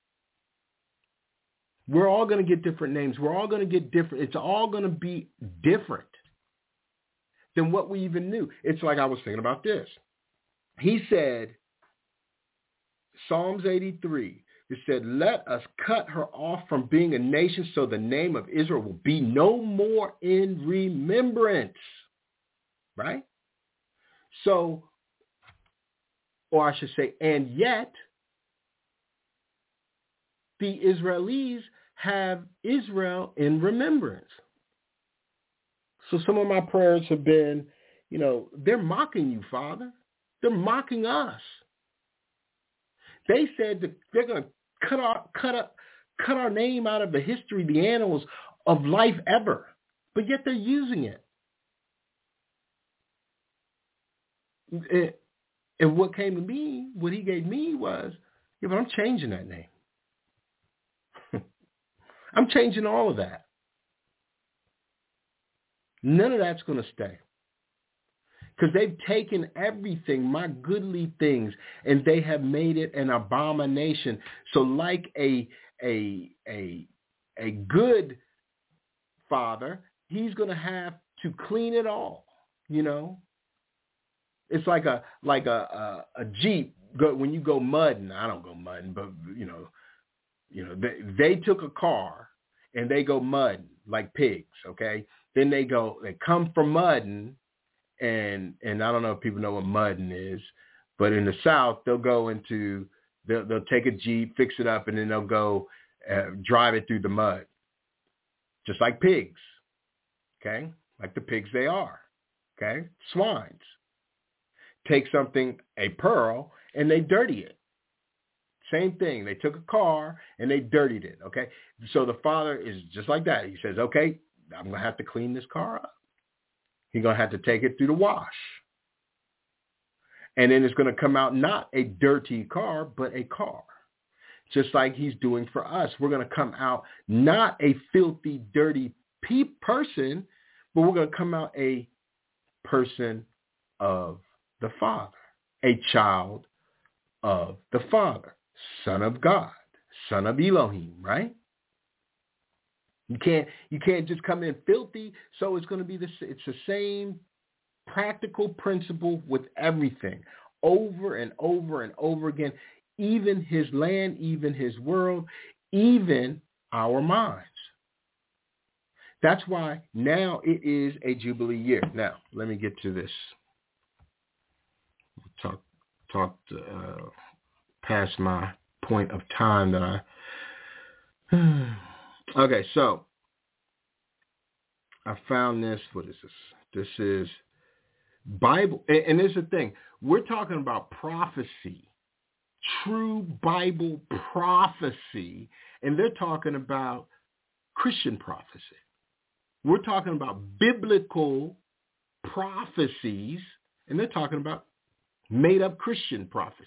We're all going to get different names. We're all going to get different. It's all going to be different than what we even knew. It's like I was thinking about this. He said, Psalms eighty-three, it said, let us cut her off from being a nation so the name of Israel will be no more in remembrance. Right? So, or I should say, and yet, the Israelis have Israel in remembrance. So some of my prayers have been, you know, they're mocking you, Father. They're mocking us. They said that they're going to cut our, cut, up, cut our name out of the history, the annals of life ever, but yet they're using it. And, and what came to me, what he gave me was, yeah, but I'm changing that name. I'm changing all of that. None of that's going to stay. Because they've taken everything, my goodly things, and they have made it an abomination. So like a a a a good father, he's going to have to clean it all, you know. It's like a like a a, a Jeep go, when you go mudding. I don't go mudding, but you know, you know, they, they took a car and they go mudding like pigs, okay? Then they go, they come from mudding, and and I don't know if people know what mudding is, but in the South, they'll go into, they'll, they'll take a Jeep, fix it up, and then they'll go uh, drive it through the mud, just like pigs, okay? Like the pigs they are, okay? Swines. Take something, a pearl, and they dirty it. Same thing. They took a car and they dirtied it, okay? So the father is just like that. He says, okay, I'm going to have to clean this car up. He's going to have to take it through the wash. And then it's going to come out not a dirty car, but a car. Just like he's doing for us. We're going to come out not a filthy, dirty pe- person, but we're going to come out a person of the Father, a child of the Father, son of God, son of Elohim, right? You can't you can't just come in filthy. So it's going to be the it's the same practical principle with everything, over and over and over again. Even his land, even his world, even our minds. That's why now it is a Jubilee year. Now let me get to this. Talk talk uh, past my point of time that I. Okay, so I found this. What is this? This is Bible, and, and this is the thing. We're talking about prophecy, true Bible prophecy, and they're talking about Christian prophecy. We're talking about biblical prophecies, and they're talking about made-up Christian prophecies.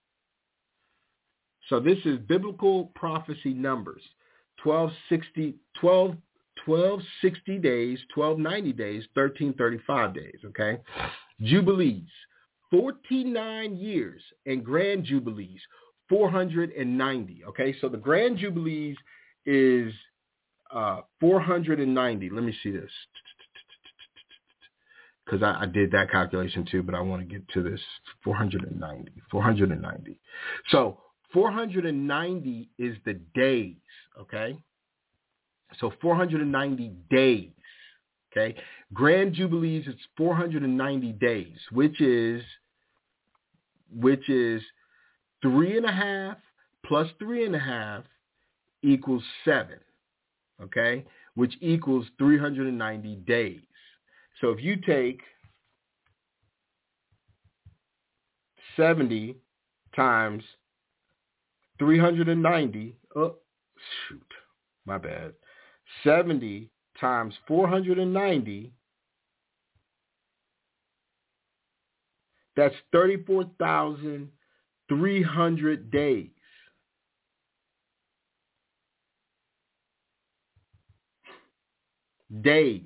So this is biblical prophecy numbers, twelve sixty, twelve, twelve sixty days, twelve ninety days, thirteen thirty-five days, okay? Jubilees, forty-nine years, and grand jubilees, four hundred ninety, okay? So the grand jubilees is uh, four hundred ninety. Let me see this. Because I, I did that calculation too, but I want to get to this. four hundred ninety. four hundred ninety. So four hundred ninety is the days, okay? So four hundred ninety days. Okay. Grand Jubilees, it's four hundred ninety days, which is, which is three and a half plus three and a half equals seven. Okay. Which equals three hundred ninety days. So if you take seventy times three hundred ninety, oh, shoot, my bad. seventy times four hundred ninety, that's thirty-four thousand three hundred days. Days.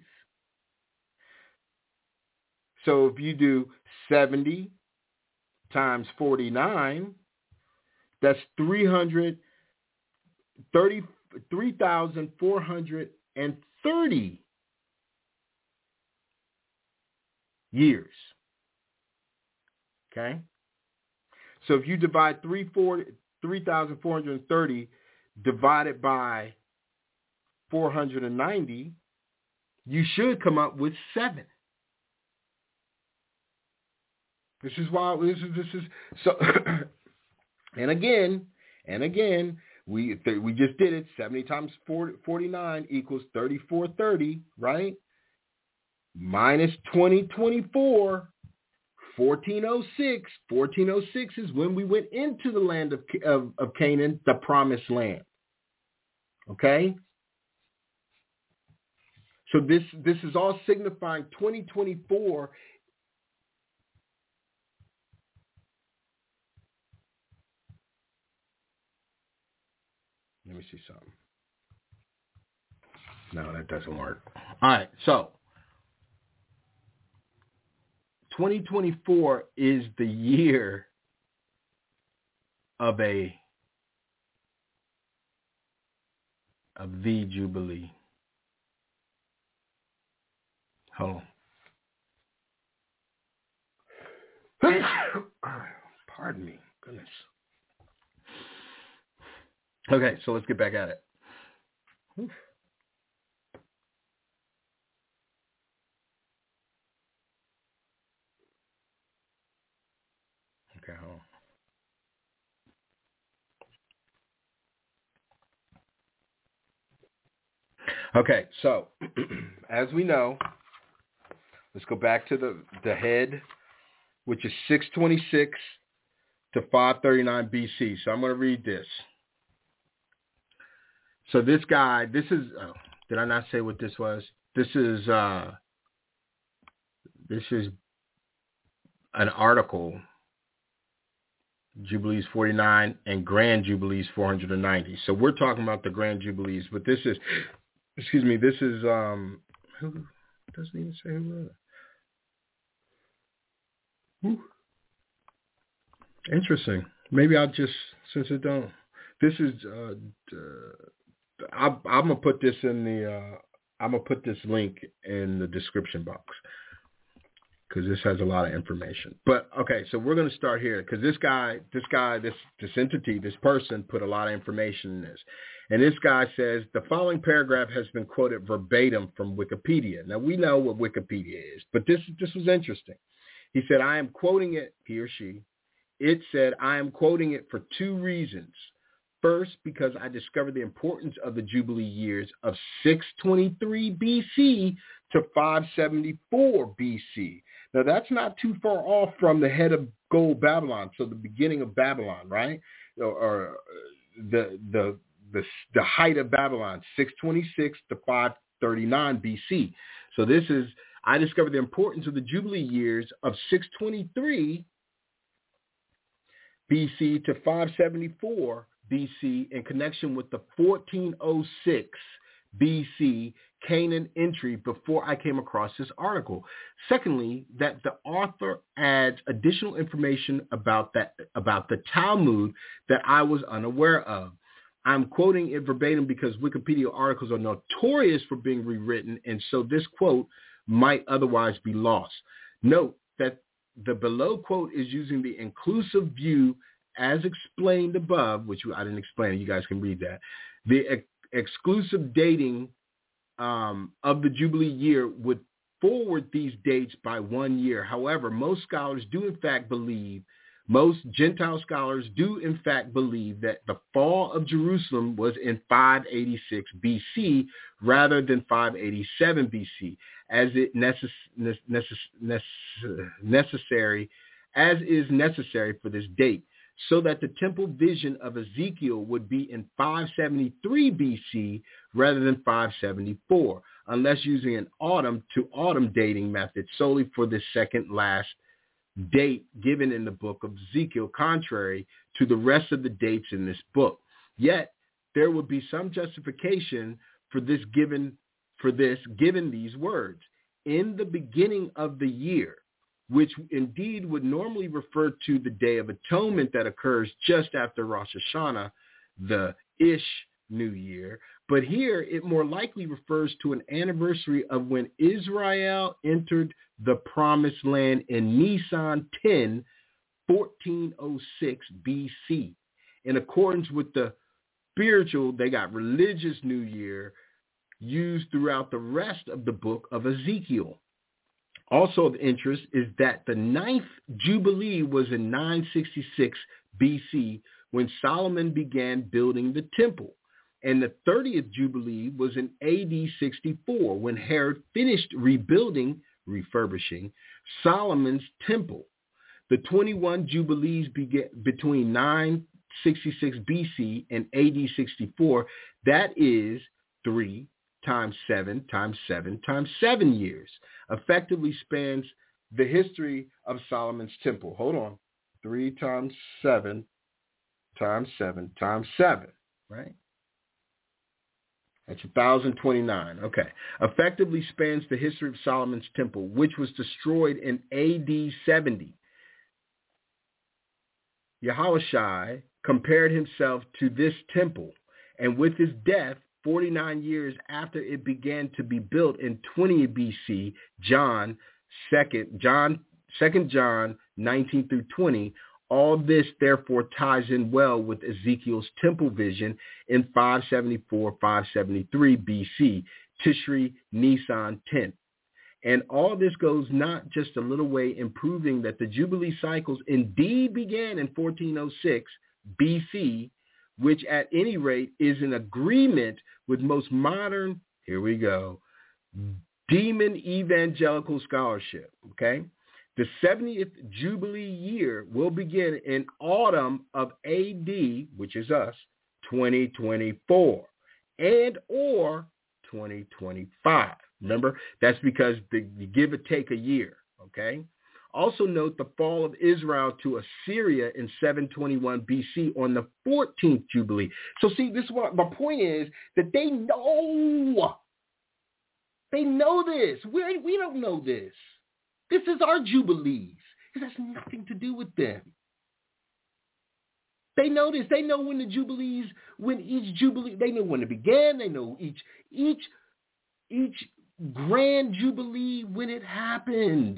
So if you do seventy times forty-nine, that's three hundred thirty, three thousand four hundred thirty years. Okay? So if you divide three thousand four hundred thirty divided by four hundred ninety, you should come up with seven. This is why this is this is so. and again, and again, we we just did it. seventy times forty-nine equals thirty-four thirty, right? Minus twenty twenty-four, fourteen oh six. fourteen oh six is when we went into the land of of, of Canaan, the promised land. Okay. So this this is all signifying twenty twenty-four. Let me see something. No, that doesn't work. All right, so twenty twenty-four is the year of a of the Jubilee. Hold on. Pardon me. Goodness. Okay, so let's get back at it. Oof. Okay, hold on. Okay, so as we know, let's go back to the, the head, which is six twenty-six to five thirty-nine B C. So I'm going to read this. So this guy, this is, oh, did I not say what this was? This is, uh, this is an article, Jubilees forty-nine and Grand Jubilees four hundred ninety. So we're talking about the Grand Jubilees, but this is, excuse me, this is, um, who doesn't even say who wrote it. Whew. Interesting. Maybe I'll just, since it don't, this is, uh, uh I, I'm gonna put this in the. Uh, I'm gonna put this link in the description box because this has a lot of information. But okay, so we're gonna start here because this guy, this guy, this this entity, this person put a lot of information in this, and this guy says the following paragraph has been quoted verbatim from Wikipedia. Now we know what Wikipedia is, but this this was interesting. He said, "I am quoting it." He or she. It said, "I am quoting it for two reasons. First, because I discovered the importance of the Jubilee years of six twenty-three B C to five seventy-four B C. Now, that's not too far off from the head of gold Babylon, so the beginning of Babylon, right? Or, or the, the the the height of Babylon, six twenty-six to five thirty-nine B C. So this is, I discovered the importance of the Jubilee years of six twenty-three B C to five seventy-four B C in connection with the fourteen oh six B C Canaan entry before I came across this article. Secondly, that the author adds additional information about that about the Talmud that I was unaware of. I'm quoting it verbatim because Wikipedia articles are notorious for being rewritten, and so this quote might otherwise be lost. Note that the below quote is using the inclusive view as explained above, which I didn't explain. You guys can read that. The exclusive dating um, of the Jubilee year would forward these dates by one year. However, most scholars do in fact believe, most Gentile scholars do in fact believe that the fall of Jerusalem was in five eighty-six B C rather than five eighty-seven B C, as it necess- necess- necess- necessary, as is necessary for this date, so that the temple vision of Ezekiel would be in five seventy-three B C rather than five seventy-four, unless using an autumn to autumn dating method solely for the second last date given in the book of Ezekiel, contrary to the rest of the dates in this book. Yet there would be some justification for this given for this given these words. In the beginning of the year, which indeed would normally refer to the Day of Atonement that occurs just after Rosh Hashanah, the Ish New Year. But here it more likely refers to an anniversary of when Israel entered the Promised Land in Nisan tenth, fourteen oh six B C. In accordance with the spiritual, they got religious New Year used throughout the rest of the book of Ezekiel. Also of interest is that the ninth Jubilee was in nine sixty-six B C when Solomon began building the temple. And the thirtieth Jubilee was in A D sixty-four when Herod finished rebuilding, refurbishing Solomon's temple. The twenty-one Jubilees began between nine sixty-six B C and A D sixty-four. That is three times seven times seven times seven years, effectively spans the history of Solomon's temple. Hold on. Three times seven times seven times seven, right? That's one thousand twenty-nine. Okay. Effectively spans the history of Solomon's temple, which was destroyed in A D seventy. Yahushua compared himself to this temple, and with his death, forty-nine years after it began to be built in twenty B C, John second John Second John nineteen through twenty. All this therefore ties in well with Ezekiel's temple vision in five seventy-four, five seventy-three B C, Tishri Nisan tenth. And all this goes not just a little way in proving that the Jubilee cycles indeed began in fourteen oh six B C, which at any rate is in agreement with most modern, here we go, demon evangelical scholarship, okay? The seventieth Jubilee year will begin in autumn of A D, which is us, twenty twenty-four, and or twenty twenty-five. Remember, that's because the, you give or take a year, okay? Also note the fall of Israel to Assyria in seven twenty-one B C on the fourteenth Jubilee. So see, this is what my point is, that they know. They know this. We we don't know this. This is our Jubilees. It has nothing to do with them. They know this. They know when the Jubilees, when each Jubilee, they know when it began. They know each each each grand Jubilee when it happened.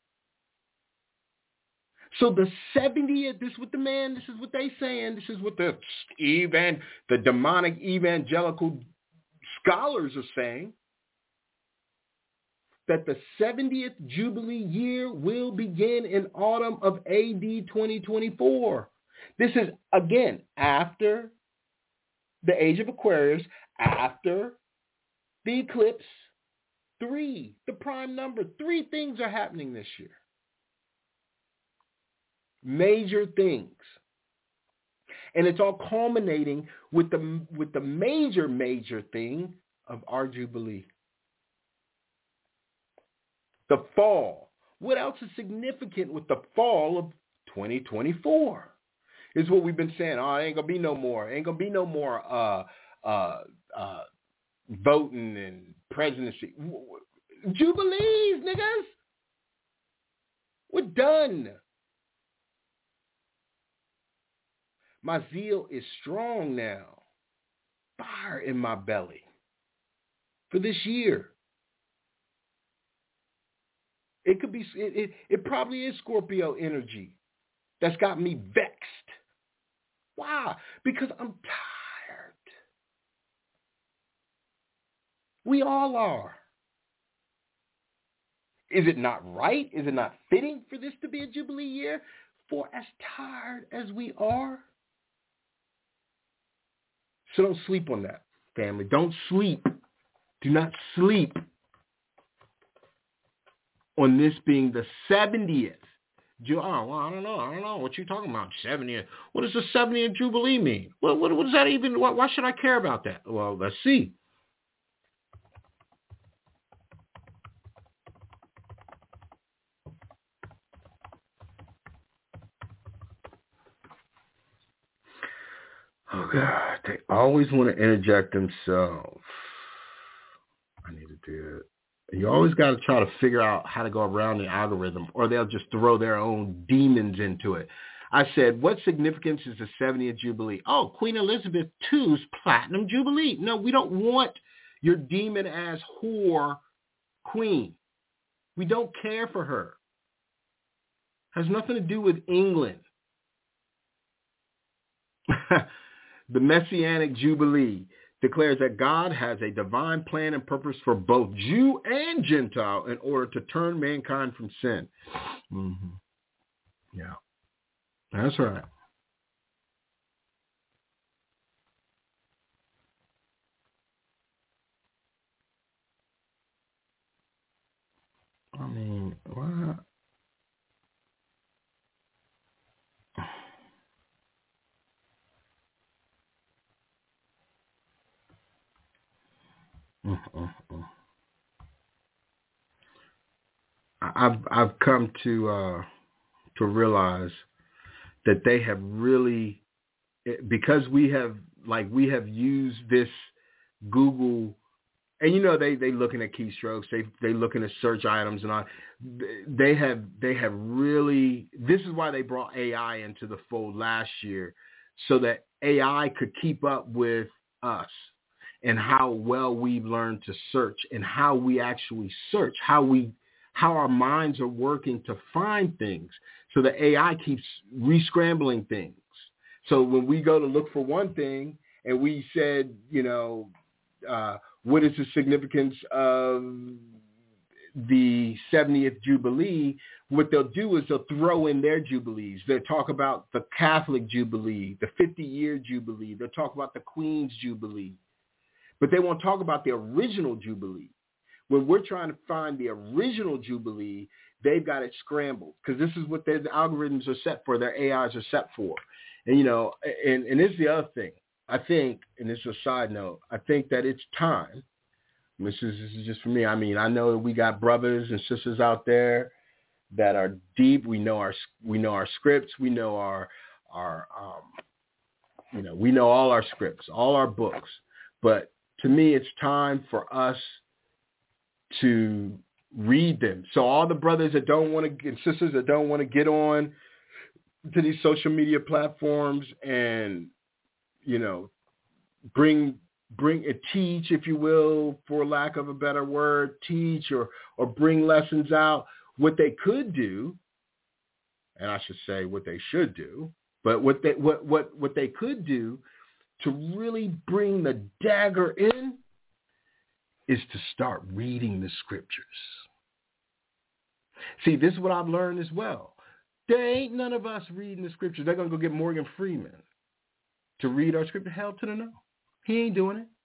So the seventieth, this is what the man, this is what they saying, this is what the evan, the demonic evangelical scholars are saying, that the seventieth Jubilee year will begin in autumn of A D twenty twenty-four. This is, again, after the age of Aquarius, after the eclipse. Three, the prime number. Three things are happening this year. Major things. And it's all culminating with the with the major, major thing of our Jubilee. The fall. What else is significant with the fall of twenty twenty-four? Is what we've been saying. Oh, it ain't gonna be no more. Ain't gonna be no more uh, uh, uh, voting and presidency. Jubilees, niggas. We're done. My zeal is strong now. Fire in my belly for this year. It could be, it, it, it probably is Scorpio energy that's got me vexed. Why? Because I'm tired. We all are. Is it not right? Is it not fitting for this to be a Jubilee year? For as tired as we are. So don't sleep on that, family. Don't sleep. Do not sleep on this being the seventieth. Ju- oh, well, I don't know. I don't know what you're talking about. seventieth. What does the seventieth Jubilee mean? What, what, what does that even, why, why should I care about that? Well, let's see. Oh, God. They always want to interject themselves. I need to do it. You always got to try to figure out how to go around the algorithm, or they'll just throw their own demons into it. I said, what significance is the seventieth Jubilee? Oh, Queen Elizabeth the Second's Platinum Jubilee. No, we don't want your demon-ass whore queen. We don't care for her. Has nothing to do with England. The Messianic Jubilee declares that God has a divine plan and purpose for both Jew and Gentile in order to turn mankind from sin. Mm-hmm. Yeah, that's right. I mean, what? Mm-mm-mm. I've I've come to uh, to realize that they have really, because we have like we have used this Google, and you know they they looking at keystrokes, they they looking at search items and all. They have they have really. This is why they brought A I into the fold last year, so that A I could keep up with us and how well we've learned to search and how we actually search, how we how our minds are working to find things. So the A I keeps re-scrambling things. So when we go to look for one thing and we said, you know, uh, what is the significance of the seventieth Jubilee? What they'll do is they'll throw in their Jubilees. They'll talk about the Catholic Jubilee, the fifty-year Jubilee. They'll talk about the Queen's Jubilee. But they won't talk about the original Jubilee. When we're trying to find the original Jubilee, they've got it scrambled because this is what their algorithms are set for, their A Is are set for. And, you know, and, and this is the other thing. I think, and this is a side note, I think that it's time. This is, this is just for me. I mean, I know we got brothers and sisters out there that are deep. We know our we know our scripts. We know our our um, you know we know all our scripts, all our books. But to me, it's time for us to read them. So all the brothers that don't want to, and sisters that don't want to get on to these social media platforms and, you know, bring bring a teach, if you will, for lack of a better word, teach or or bring lessons out. What they could do, and I should say what they should do, but what they what what what they could do to really bring the dagger in is to start reading the scriptures. See, this is what I've learned as well. There ain't none of us reading the scriptures. They're going to go get Morgan Freeman to read our scripture. Hell to the no. He ain't doing it.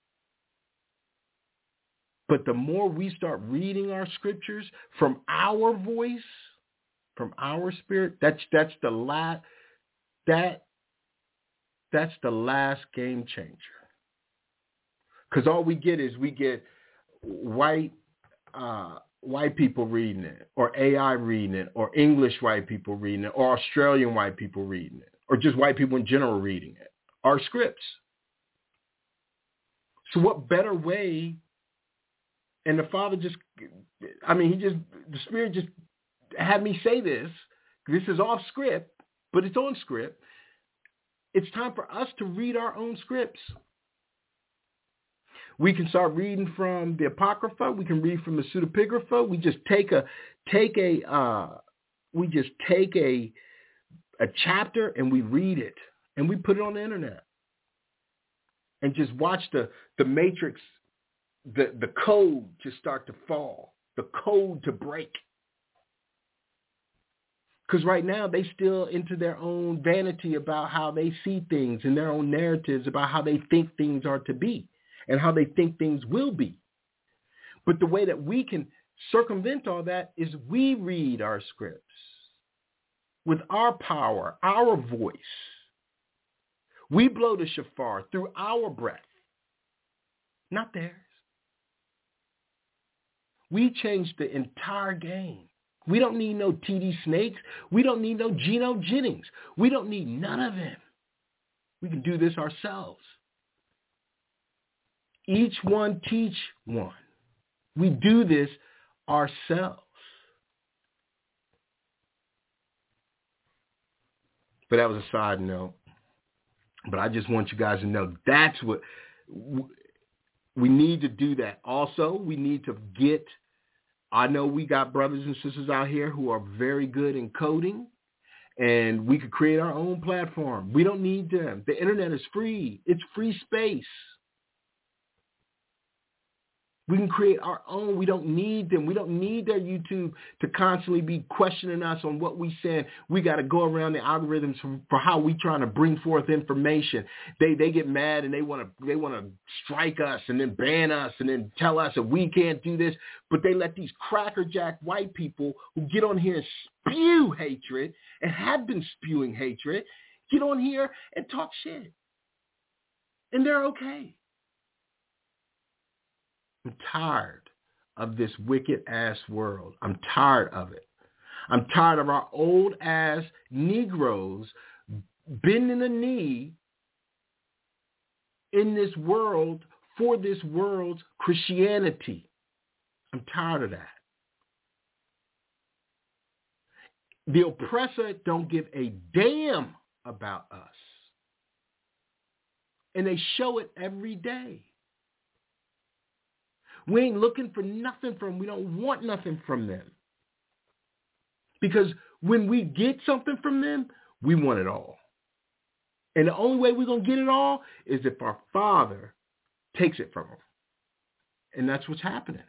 But the more we start reading our scriptures from our voice, from our spirit, that's that's the last that that's the last game changer. Because all we get is we get white uh, white people reading it, or A I reading it, or English white people reading it, or Australian white people reading it, or just white people in general reading it, our scripts. So what better way? And the Father just, I mean, he just, the Spirit just had me say this. This is off script, but it's on script. It's time for us to read our own scripts. We can start reading from the Apocrypha. We can read from the Pseudepigrapha. We just take a take a uh, we just take a a chapter and we read it and we put it on the internet and just watch the the Matrix the, the code to start to fall, the code to break. Because right now they still into their own vanity about how they see things and their own narratives about how they think things are to be and how they think things will be. But the way that we can circumvent all that is we read our scripts with our power, our voice. We blow the shofar through our breath, not theirs. We change the entire game. We don't need no T D Snakes. We don't need no Geno Jennings. We don't need none of them. We can do this ourselves. Each one teach one. We do this ourselves. But that was a side note. But I just want you guys to know that's what we need to do. That also, we need to get, I know we got brothers and sisters out here who are very good in coding, and we could create our own platform. We don't need them. The internet is free. It's free space. We can create our own. We don't need them. We don't need their YouTube to constantly be questioning us on what we said. We got to go around the algorithms for, for how we trying to bring forth information. They they get mad and they want to they want to strike us and then ban us and then tell us that we can't do this. But they let these crackerjack white people who get on here and spew hatred and have been spewing hatred get on here and talk shit, and they're okay. I'm tired of this wicked ass world. I'm tired of it. I'm tired of our old ass Negroes bending the knee in this world for this world's Christianity. I'm tired of that. The oppressor don't give a damn about us. And they show it every day. We ain't looking for nothing from them. We don't want nothing from them. Because when we get something from them, we want it all. And the only way we're going to get it all is if our Father takes it from them. And that's what's happening.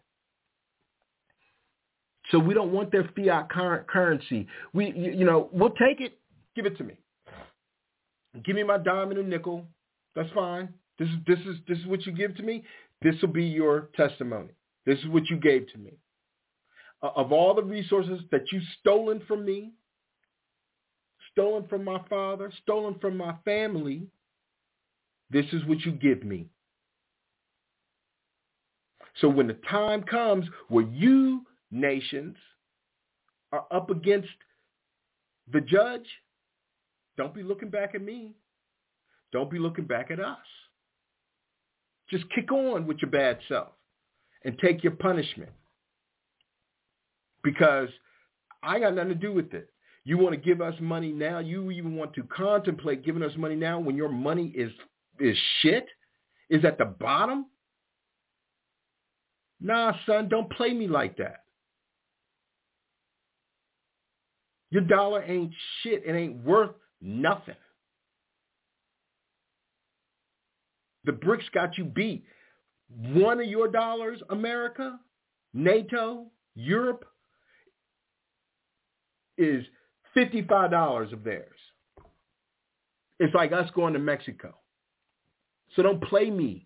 So we don't want their fiat currency. We, you, you know, we'll take it. Give it to me. Give me my dime and a nickel. That's fine. This is this is this is what you give to me. This will be your testimony. This is what you gave to me. Uh, of all the resources that you've stolen from me, stolen from my father, stolen from my family, this is what you give me. So when the time comes where you nations are up against the judge, don't be looking back at me. Don't be looking back at us. Just kick on with your bad self and take your punishment. Because I got nothing to do with it. You want to give us money now? You even want to contemplate giving us money now when your money is is shit? Is at the bottom? Nah, son, don't play me like that. Your dollar ain't shit. It ain't worth nothing. The bricks got you beat. One of your dollars, America, NATO, Europe, is fifty-five dollars of theirs. It's like us going to Mexico. So don't play me.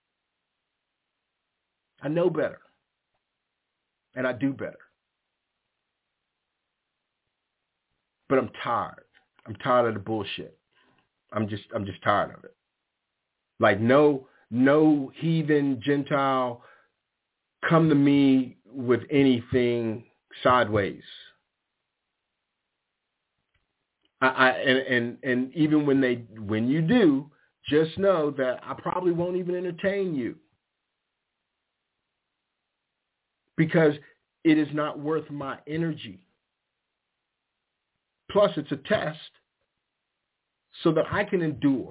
I know better. And I do better. But I'm tired. I'm tired of the bullshit. I'm just I'm just tired of it. Like no, no heathen Gentile come to me with anything sideways. I, I and, and and even when they when you do, just know that I probably won't even entertain you. Because it is not worth my energy. Plus it's a test so that I can endure.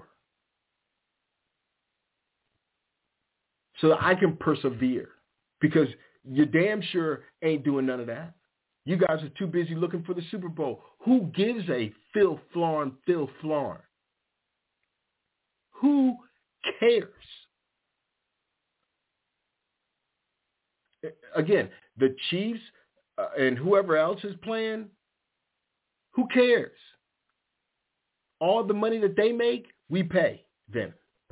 So that I can persevere. Because you damn sure ain't doing none of that. You guys are too busy looking for the Super Bowl. Who gives a Phil Flarn, Phil Flarn? Who cares? again, the Chiefs uh, and whoever else is playing, who cares? All the money that they make, we pay them.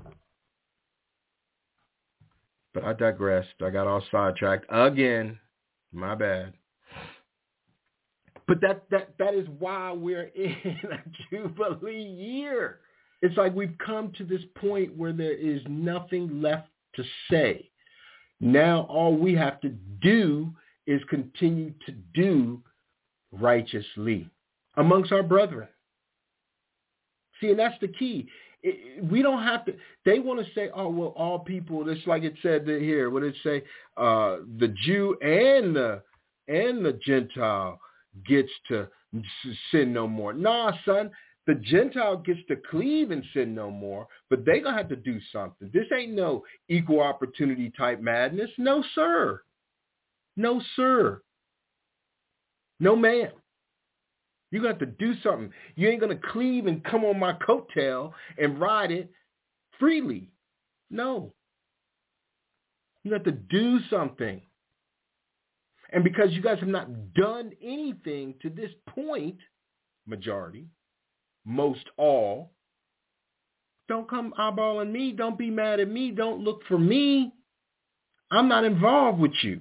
But I digressed. I got all sidetracked again. My bad. But that that that is why we're in a Jubilee year. It's like we've come to this point where there is nothing left to say. Now all we have to do is continue to do righteously amongst our brethren. See, and that's the key. It, we don't have to, they want to say, oh, well, all people, just like it said here, what did it say? Uh, the Jew and the, and the Gentile gets to sin no more. Nah, son, the Gentile gets to cleave and sin no more, but they going to have to do something. This ain't no equal opportunity type madness. No, sir. No, sir. No, ma'am. You're going to have to do something. You ain't going to cleave and come on my coattail and ride it freely. No. You have to do something. And because you guys have not done anything to this point, majority, most all, don't come eyeballing me. Don't be mad at me. Don't look for me. I'm not involved with you.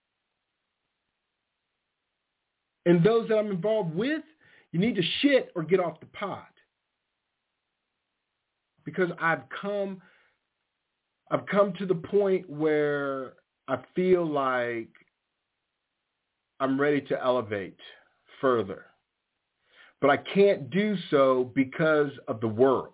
And those that I'm involved with, you need to shit or get off the pot. Because I've come, I've come to the point where I feel like I'm ready to elevate further. But I can't do so because of the world.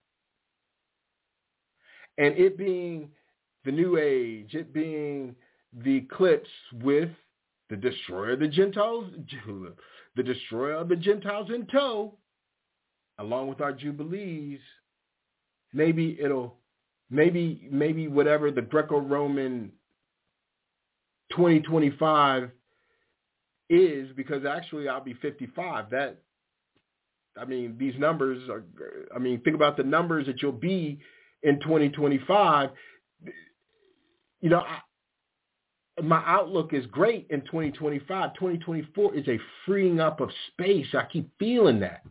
And it being the new age, it being the eclipse with the destroyer of the Gentiles, the destroyer of the Gentiles in tow, along with our Jubilees, maybe it'll, maybe, maybe whatever the Greco-Roman twenty twenty-five is, because actually I'll be fifty-five. That, I mean, these numbers are, I mean, think about the numbers that you'll be in twenty twenty-five. You know, I, my outlook is great in twenty twenty-five. twenty twenty-four is a freeing up of space. I keep feeling that.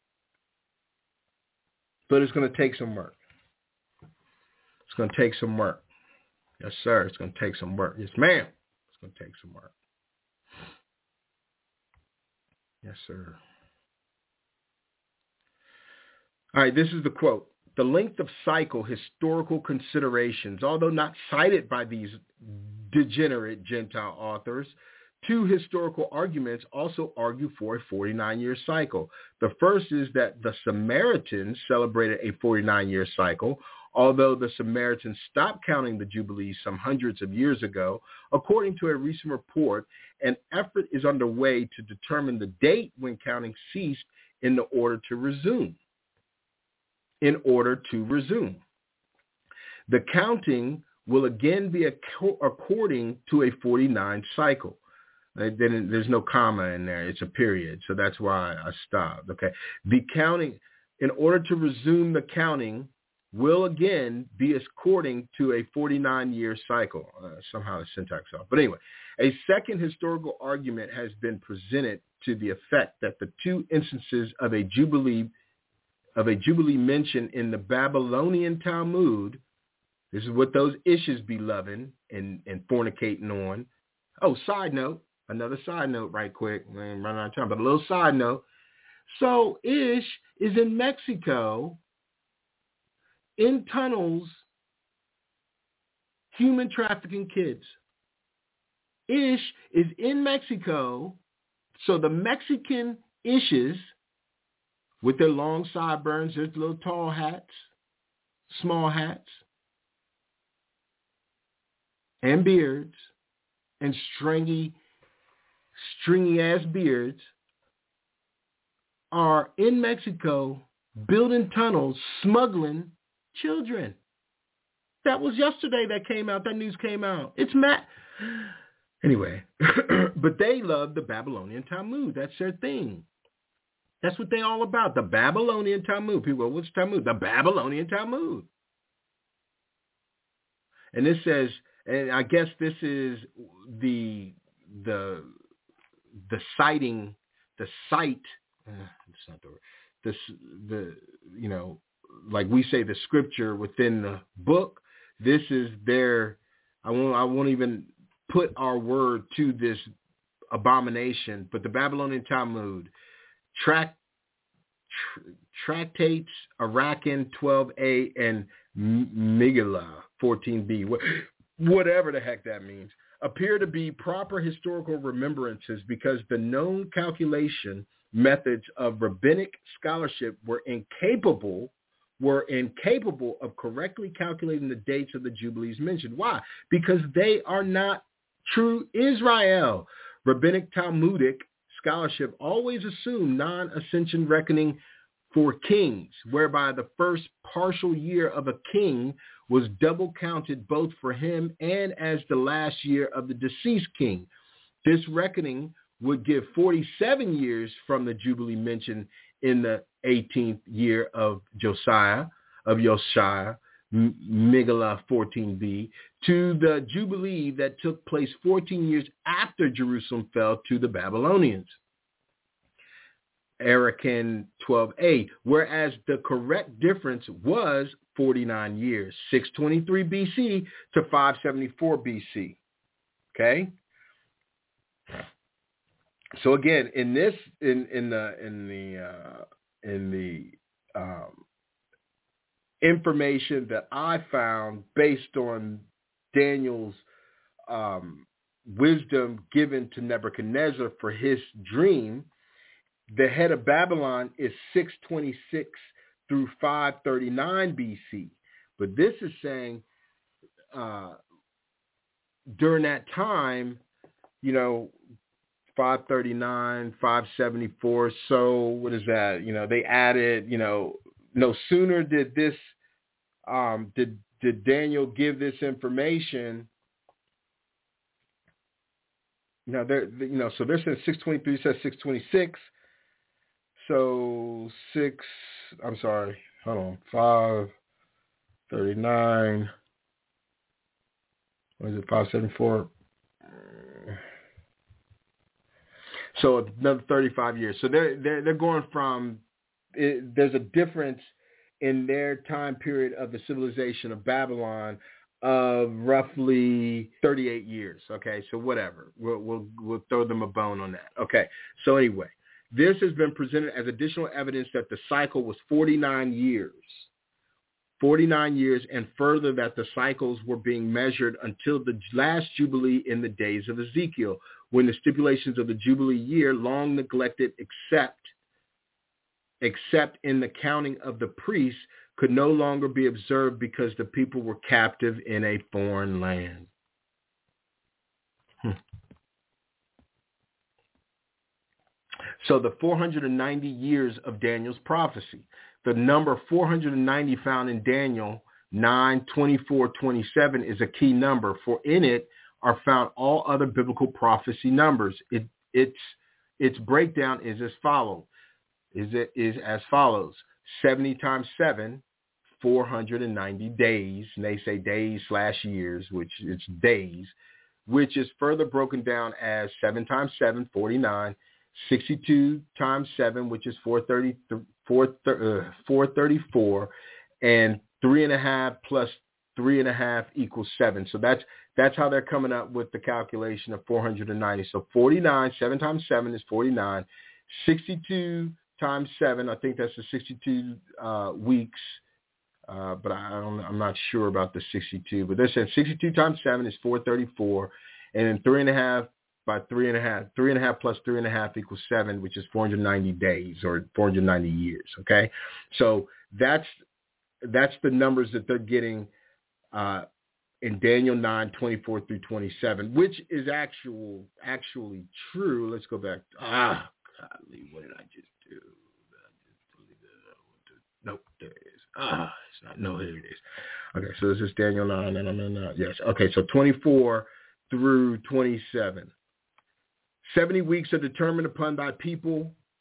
But it's going to take some work. It's going to take some work. Yes, sir. It's going to take some work. Yes, ma'am. It's going to take some work. Yes, sir. All right, this is the quote. The length of cycle historical considerations, although not cited by these degenerate Gentile authors, two historical arguments also argue for a forty-nine-year cycle. The first is that the Samaritans celebrated a forty-nine-year cycle, although the Samaritans stopped counting the Jubilees some hundreds of years ago. According to a recent report, an effort is underway to determine the date when counting ceased in the order to resume. In order to resume. The counting will again be according to a forty-nine cycle. Then there's no comma in there. It's a period. So that's why I stopped. Okay. The counting, in order to resume the counting, will again be according to a forty-nine-year cycle. Uh, somehow the syntax off. But anyway, a second historical argument has been presented to the effect that the two instances of a jubilee of a jubilee mentioned in the Babylonian Talmud, this is what those issues be loving and, and fornicating on. Oh, side note, another side note right quick. I'm running out of time, but a little side note. So Ish is in Mexico in tunnels, human trafficking kids. Ish is in Mexico, so the Mexican Ishes with their long sideburns, their little tall hats, small hats, and beards, and stringy, stringy-ass beards, are in Mexico building tunnels, smuggling children. That was yesterday that came out. That news came out. It's Matt. Anyway, but they love the Babylonian Talmud. That's their thing. That's what they all about, the Babylonian Talmud. People go, what's Talmud? The Babylonian Talmud. And it says, and I guess this is the the the citing the site. Uh, it's not the this the you know like we say the scripture within the book. This is their. I won't. I won't even put our word to this abomination, but the Babylonian Talmud, tract, tr- tractates Arakan twelve A and Megillah fourteen B, whatever the heck that means, appear to be proper historical remembrances because the known calculation methods of rabbinic scholarship were incapable were incapable of correctly calculating the dates of the Jubilees mentioned. Why? Because they are not true Israel. Rabbinic Talmudic scholarship always assumed non-ascension reckoning for kings, whereby the first partial year of a king was double counted both for him and as the last year of the deceased king. This reckoning would give forty-seven years from the Jubilee mentioned in the eighteenth year of Josiah, of Josiah, Megillah fourteen B, to the Jubilee that took place fourteen years after Jerusalem fell to the Babylonians, Arakan twelve A, whereas the correct difference was forty-nine years, six twenty-three B C to five seventy-four B C. Okay? So again, in this, in in the in the uh, in the um, information that I found based on Daniel's um, wisdom given to Nebuchadnezzar for his dream, the head of Babylon is six twenty-six through five thirty-nine B C. But this is saying uh, during that time, you know, five thirty-nine, five seventy-four. So what is that? You know, they added, you know, no sooner did this, um, did, did Daniel give this information. You know, they're, you know, so they're saying six twenty-three says six twenty-six. So six, I'm sorry, hold on, five thirty-nine. What is it, five seventy-four? So another thirty-five years. So they're they're they're going from it, there's a difference in their time period of the civilization of Babylon of roughly thirty-eight years. Okay, so whatever, we'll we'll we'll throw them a bone on that. Okay, so anyway, this has been presented as additional evidence that the cycle was forty-nine years. forty-nine years, and further that the cycles were being measured until the last Jubilee in the days of Ezekiel, when the stipulations of the Jubilee year, long neglected except, except in the counting of the priests, could no longer be observed because the people were captive in a foreign land. Hmm. So the four hundred ninety years of Daniel's prophecy. The number four hundred ninety found in Daniel nine, twenty-four, twenty-seven is a key number, for in it are found all other biblical prophecy numbers. It, its, its breakdown is as follows. Is it is as follows. seventy times seven, four hundred ninety days. And they say days slash years, which it's days, which is further broken down as seven times seven, forty-nine. sixty-two times seven, which is four thirty, four thirty-four, and three and a half plus three and a half equals seven. So that's that's how they're coming up with the calculation of four hundred ninety. So forty-nine, seven times seven is forty-nine. sixty-two times seven, I think that's the sixty-two uh, weeks, uh, but I don't, I'm not sure about the sixty-two. But they're saying sixty-two times seven is four thirty-four, and then three and a half by three and a half, three and a half plus three and a half equals seven, which is four hundred ninety days or four hundred ninety years. Okay. So that's, that's the numbers that they're getting uh, in Daniel nine, twenty-four through twenty-seven, which is actual, actually true. Let's go back. Ah, golly, what did I just do? Nope, there it is. Ah, it's not, no, here it is. Okay. So this is Daniel nine, and I'm in, uh, yes. Okay. So twenty-four through twenty-seven. seventy weeks are determined upon thy people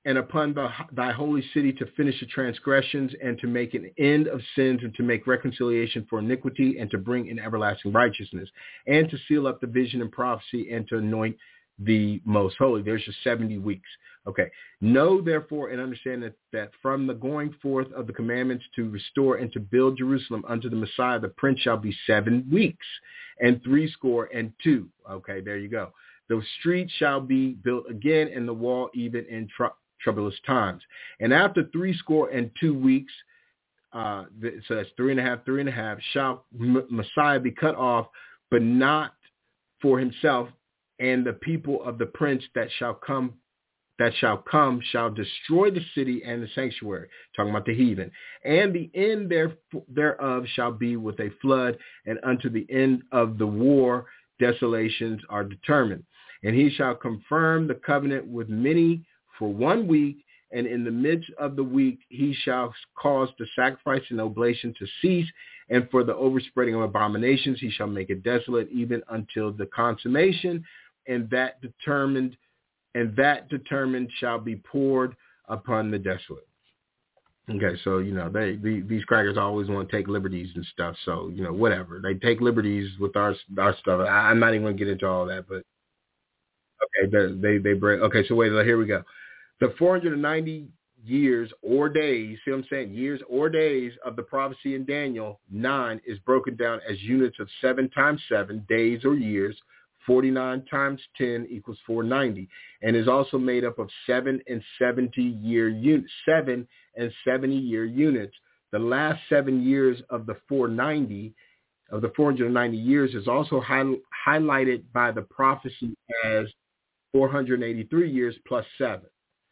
and upon the, thy holy city to finish the transgressions and to make an end of sins and to make reconciliation for iniquity and to bring in everlasting righteousness and to seal up the vision and prophecy and to anoint the most holy. There's your seventy weeks. Okay. Know therefore and understand that, that from the going forth of the commandments to restore and to build Jerusalem unto the Messiah, the prince shall be seven weeks and three score and two. Okay. There you go. The street shall be built again and the wall even in tr- troublous times. And after three score and two weeks, uh, so that's three and a half, three and a half, shall M- Messiah be cut off, but not for himself, and the people of the prince that shall come, that shall come shall destroy the city and the sanctuary, talking about the heathen, and the end there, thereof shall be with a flood, and unto the end of the war desolations are determined. And he shall confirm the covenant with many for one week, and in the midst of the week he shall cause the sacrifice and oblation to cease, and for the overspreading of abominations he shall make it desolate even until the consummation, and that determined and that determined shall be poured upon the desolate. Okay, so, you know, they, the, these crackers always want to take liberties and stuff. So, you know, whatever. They take liberties with our our stuff. I, I'm not even going to get into all that, but okay, they, they, they break. Okay, so wait, here we go. The four hundred ninety years or days, see what I'm saying? Years or days of the prophecy in Daniel nine is broken down as units of seven times seven, days or years. forty-nine times ten equals four hundred ninety, and is also made up of seven and seventy year units, seven and seventy year units. The last seven years of the four hundred ninety, of the four hundred ninety years, is also high, highlighted by the prophecy as four hundred eighty-three years plus seven.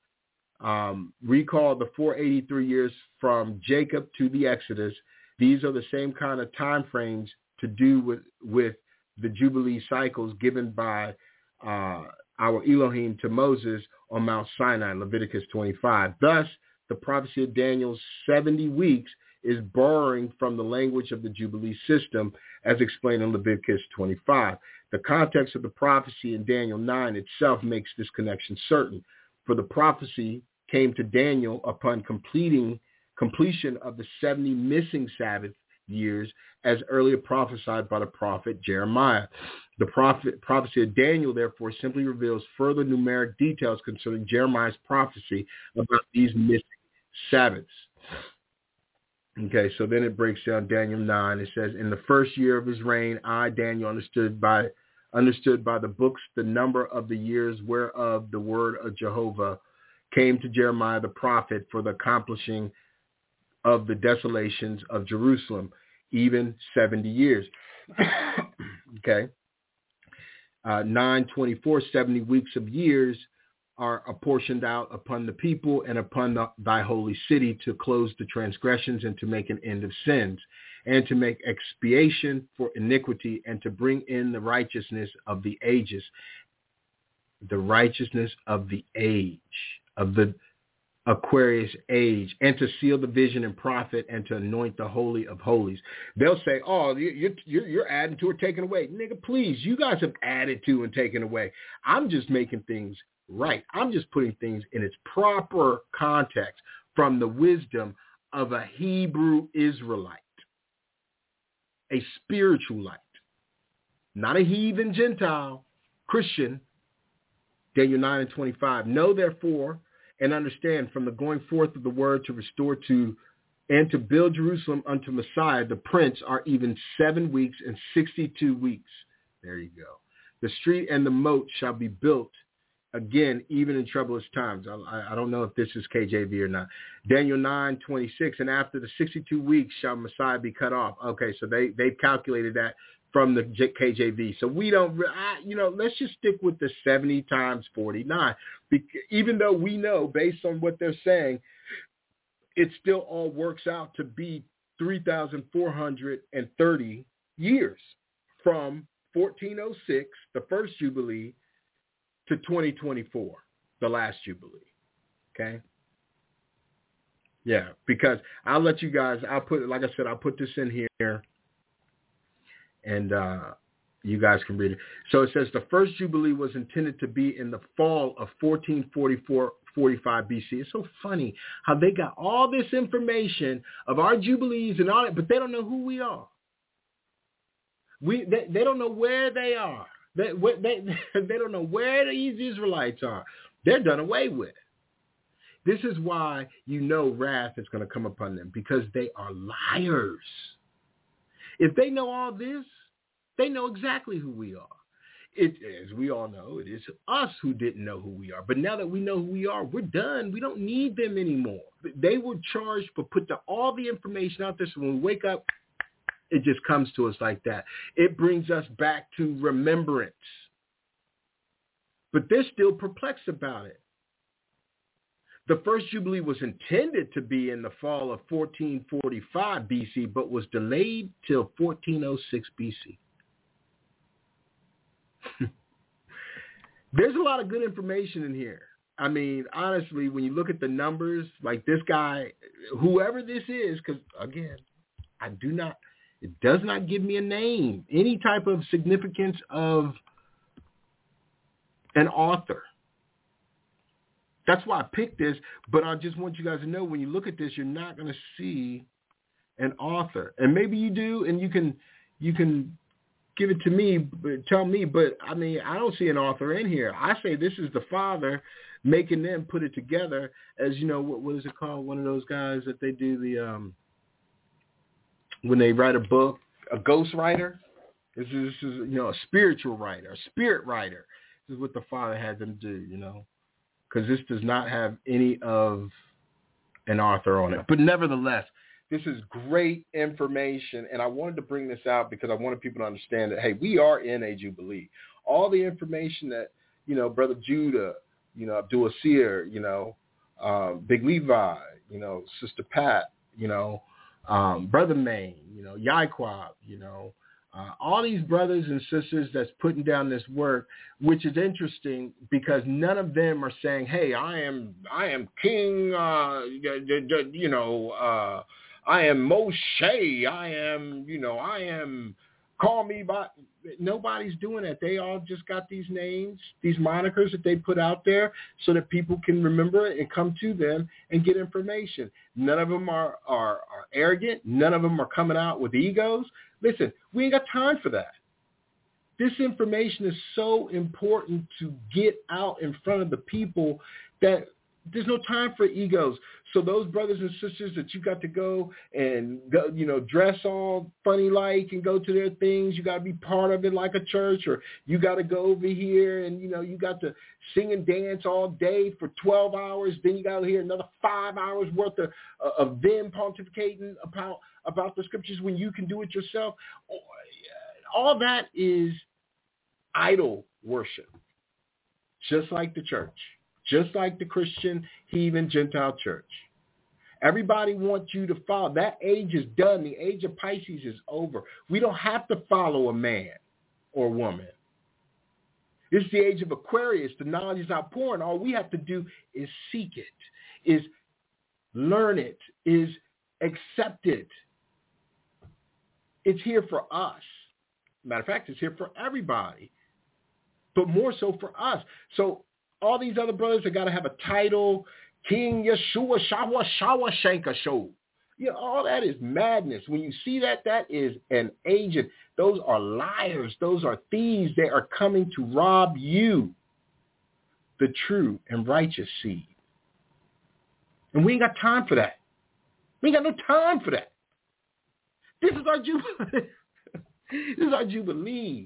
Um, recall the four hundred eighty-three years from Jacob to the Exodus. These are the same kind of time frames to do with with the Jubilee cycles given by uh, our Elohim to Moses on Mount Sinai, Leviticus twenty-five. Thus, the prophecy of Daniel's seventy weeks is borrowing from the language of the Jubilee system as explained in Leviticus twenty-five. The context of the prophecy in Daniel nine itself makes this connection certain. For the prophecy came to Daniel upon completing completion of the seventy missing Sabbath years as earlier prophesied by the prophet Jeremiah. The prophet, prophecy of Daniel, therefore, simply reveals further numeric details concerning Jeremiah's prophecy about these missing Sabbaths. Okay, so then it breaks down Daniel nine. It says, in the first year of his reign, I, Daniel, understood by understood by the books the number of the years whereof the word of Jehovah came to Jeremiah the prophet for the accomplishing of the desolations of Jerusalem, even seventy years. Okay. Uh, nine twenty-four, seventy weeks of years are apportioned out upon the people and upon the, thy holy city to close the transgressions and to make an end of sins and to make expiation for iniquity and to bring in the righteousness of the ages, the righteousness of the age, of the Aquarius age, and to seal the vision and prophet and to anoint the holy of holies. They'll say, oh, you're, you're, you're adding to or taking away. Nigga, please, you guys have added to and taken away. I'm just making things right. I'm just putting things in its proper context from the wisdom of a Hebrew Israelite, a spiritual light, not a heathen Gentile, Christian. Daniel nine and twenty-five. Know therefore and understand from the going forth of the word to restore to and to build Jerusalem unto Messiah, the prince, are even seven weeks and sixty-two weeks. There you go. The street and the moat shall be built again, even in troublous times. I, I don't know if this is K J V or not. Daniel nine twenty-six, and after the sixty-two weeks shall Messiah be cut off. Okay, so they, they've calculated that from the K J V. So we don't, I, you know, let's just stick with the seventy times forty-nine. Be- even though we know, based on what they're saying, it still all works out to be three thousand four hundred thirty years from fourteen oh six, the first Jubilee, to twenty twenty-four, the last Jubilee. Okay? Yeah, because I'll let you guys, I'll put, like I said, I'll put this in here. And uh, you guys can read it. So it says the first Jubilee was intended to be in the fall of fourteen forty-four forty-five B C. It's so funny how they got all this information of our jubilees and all that, but they don't know who we are. We they, they don't know where they are. They, they they don't know where these Israelites are. They're done away with. This is why you know wrath is going to come upon them, because they are liars. If they know all this, they know exactly who we are. It, as we all know, it is us who didn't know who we are. But now that we know who we are, we're done. We don't need them anymore. They were charged for putting all the information out there. So when we wake up, it just comes to us like that. It brings us back to remembrance. But they're still perplexed about it. The first Jubilee was intended to be in the fall of fourteen forty-five B C, but was delayed till fourteen oh six B C. There's a lot of good information in here. I mean, honestly, when you look at the numbers, like this guy, whoever this is, because, again, I do not, it does not give me a name, any type of significance of an author. That's why I picked this, but I just want you guys to know, when you look at this, you're not going to see an author. And maybe you do, and you can you can give it to me, but tell me, but I mean, I don't see an author in here. I say this is the Father making them put it together as, you know, what, what is it called? One of those guys that they do the, um, when they write a book, a ghost writer. This is, this is, you know, a spiritual writer, a spirit writer. This is what the Father had them do, you know, because this does not have any of an author on it. But nevertheless, this is great information, and I wanted to bring this out because I wanted people to understand that, hey, we are in a Jubilee. All the information that, you know, Brother Judah, you know, Abdul Asir, you know, um, Big Levi, you know, Sister Pat, you know, um, Brother Maine, you know, Yaiquab, you know, uh, all these brothers and sisters that's putting down this work, which is interesting because none of them are saying, hey, I am, I am King, uh, you know, uh, I am Moshe. I am, you know, I am, call me by. Nobody's doing that. They all just got these names, these monikers that they put out there so that people can remember it and come to them and get information. None of them are, are, are arrogant. None of them are coming out with egos. Listen, we ain't got time for that. This information is so important to get out in front of the people that there's no time for egos. So those brothers and sisters that you got to go and go, you know, dress all funny like and go to their things, you got to be part of it like a church, or you got to go over here and, you know, you got to sing and dance all day for twelve hours. Then you got to hear another five hours worth of, of them pontificating about, about the scriptures when you can do it yourself. All that is idol worship, just like the church. Just like the Christian, heathen, Gentile church. Everybody wants you to follow. That age is done. The age of Pisces is over. We don't have to follow a man or woman. It's the age of Aquarius. The knowledge is outpouring. All we have to do is seek it, is learn it, is accept it. It's here for us. Matter of fact, it's here for everybody, but more so for us. So all these other brothers that got to have a title, King Yeshua, Shawa, Shawa, Shanka Show. You know, all that is madness. When you see that, that is an agent. Those are liars. Those are thieves. They are coming to rob you, the true and righteous seed. And we ain't got time for that. We ain't got no time for that. This is our Jubilee. This is our Jubilee.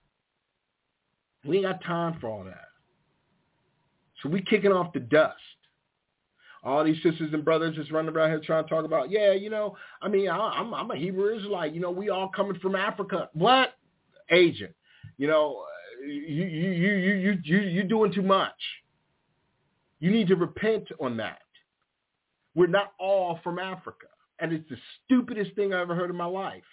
We ain't got time for all that. So we kicking off the dust. All these sisters and brothers just running around here trying to talk about, yeah, you know, I mean, I, I'm, I'm a Hebrew Israelite. You know, we all coming from Africa. What? Agent. You know, you you you you you you you doing too much. You need to repent on that. We're not all from Africa, and it's the stupidest thing I ever heard in my life.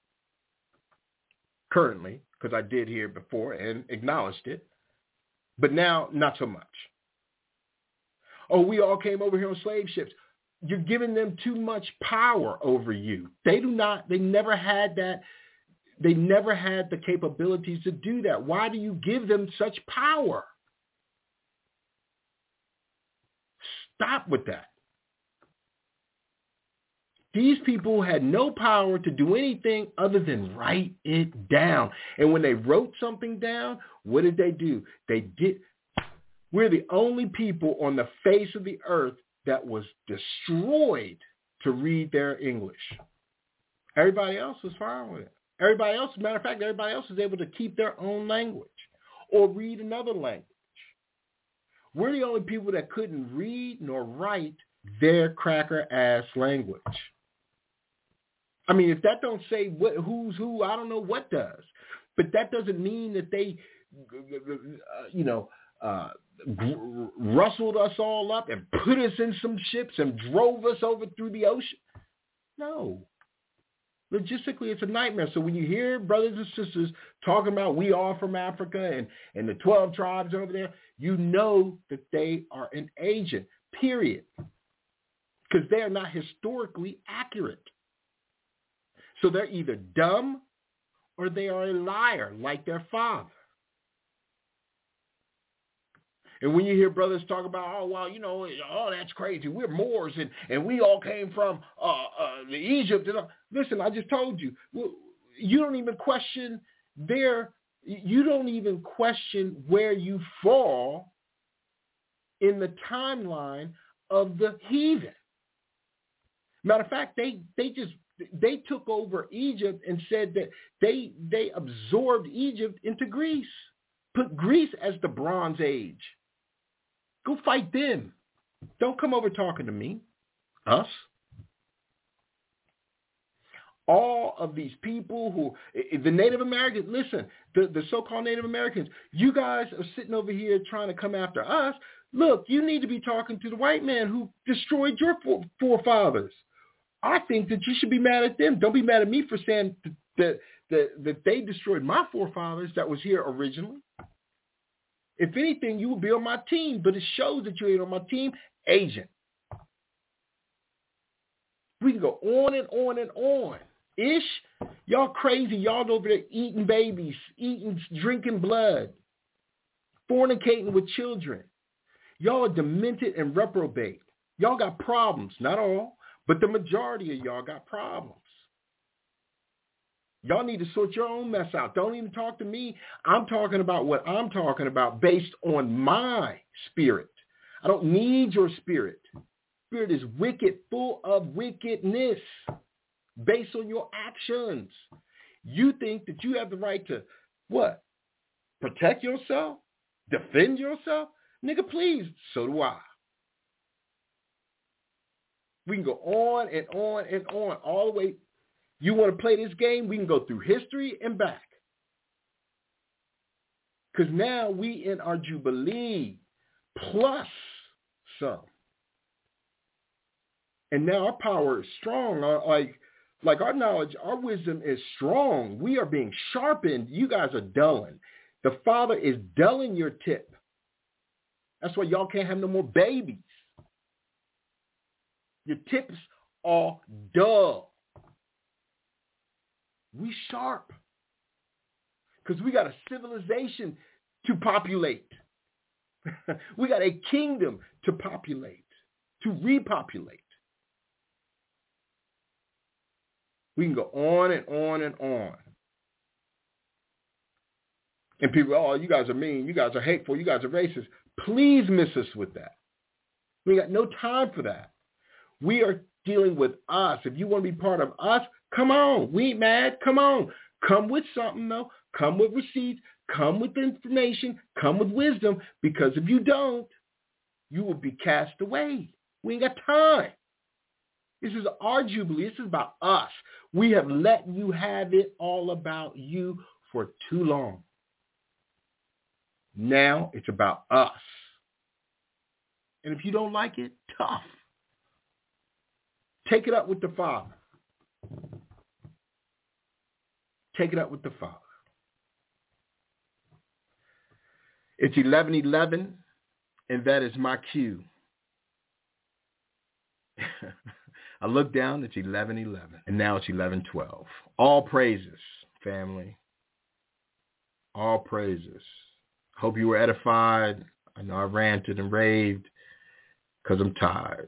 Currently, because I did hear it before and acknowledged it, but now not so much. Oh, we all came over here on slave ships. You're giving them too much power over you. They do not, they never had that. They never had the capabilities to do that. Why do you give them such power? stop with that. These people had no power to do anything other than write it down. And when they wrote something down, what did they do? They did. We're the only people on the face of the earth that was destroyed to read their English. Everybody else was fine with it. Everybody else, as a matter of fact, everybody else was able to keep their own language or read another language. We're the only people that couldn't read nor write their cracker-ass language. I mean, if that don't say what, who's who, I don't know what does. But that doesn't mean that they, uh, you know, uh, rustled us all up and put us in some ships and drove us over through the ocean. No. Logistically, it's a nightmare. So when you hear brothers and sisters talking about we are from Africa and, and the twelve tribes over there, you know that they are an agent, period. Because they are not historically accurate. So they're either dumb or they are a liar like their father. And when you hear brothers talk about, oh, well, you know, oh, that's crazy. We're Moors and, and we all came from uh, uh, Egypt. And, uh, listen, I just told you, you don't even question their, you don't even question where you fall in the timeline of the heathen. Matter of fact, they, they just, they took over Egypt and said that they, they absorbed Egypt into Greece, put Greece as the Bronze Age. Go fight them. Don't come over talking to me. Us. All of these people who, the Native Americans, listen, the, the so-called Native Americans, you guys are sitting over here trying to come after us. Look, you need to be talking to the white man who destroyed your forefathers. I think that you should be mad at them. Don't be mad at me for saying that, that, that they destroyed my forefathers that was here originally. If anything, you will be on my team, but it shows that you ain't on my team. Agent. We can go on and on and on. Ish, y'all crazy. Y'all over there eating babies, eating, drinking blood, fornicating with children. Y'all are demented and reprobate. Y'all got problems. Not all, but the majority of y'all got problems. Y'all need to sort your own mess out. Don't even talk to me. I'm talking about what I'm talking about based on my spirit. I don't need your spirit. Spirit is wicked, full of wickedness based on your actions. You think that you have the right to, what? Protect yourself? Defend yourself? Nigga, please. So do I. We can go on and on and on all the way. You want to play this game? We can go through history and back. Because now we in our Jubilee plus some. And now our power is strong. Our, like, like our knowledge, our wisdom is strong. We are being sharpened. You guys are dulling. The Father is dulling your tip. That's why y'all can't have no more babies. Your tips are dull. We sharp. Because we got a civilization to populate. We got a kingdom to populate, to repopulate. We can go on and on and on. And people, oh, you guys are mean. You guys are hateful. You guys are racist. Please miss us with that. We got no time for that. We are dealing with us. If you want to be part of us, come on. We ain't mad. Come on. Come with something, though. Come with receipts. Come with information. Come with wisdom. Because if you don't, you will be cast away. We ain't got time. This is our Jubilee. This is about us. We have let you have it all about you for too long. Now it's about us. And if you don't like it, tough. Take it up with the Father. Take it up with the Father. It's eleven eleven, and that is my cue. I look down, it's eleven eleven, and now it's eleven twelve. All praises, family. All praises. Hope you were edified. I know I ranted and raved. because I'm tired.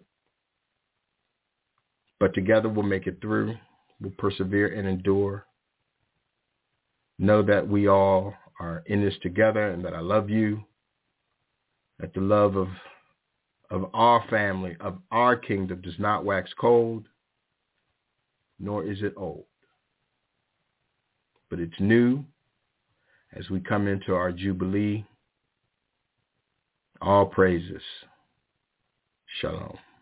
But together we'll make it through. We'll persevere and endure. Know that we all are in this together and that I love you. That the love of, of our family, of our kingdom does not wax cold, nor is it old. But it's new as we come into our Jubilee. All praises. Shalom.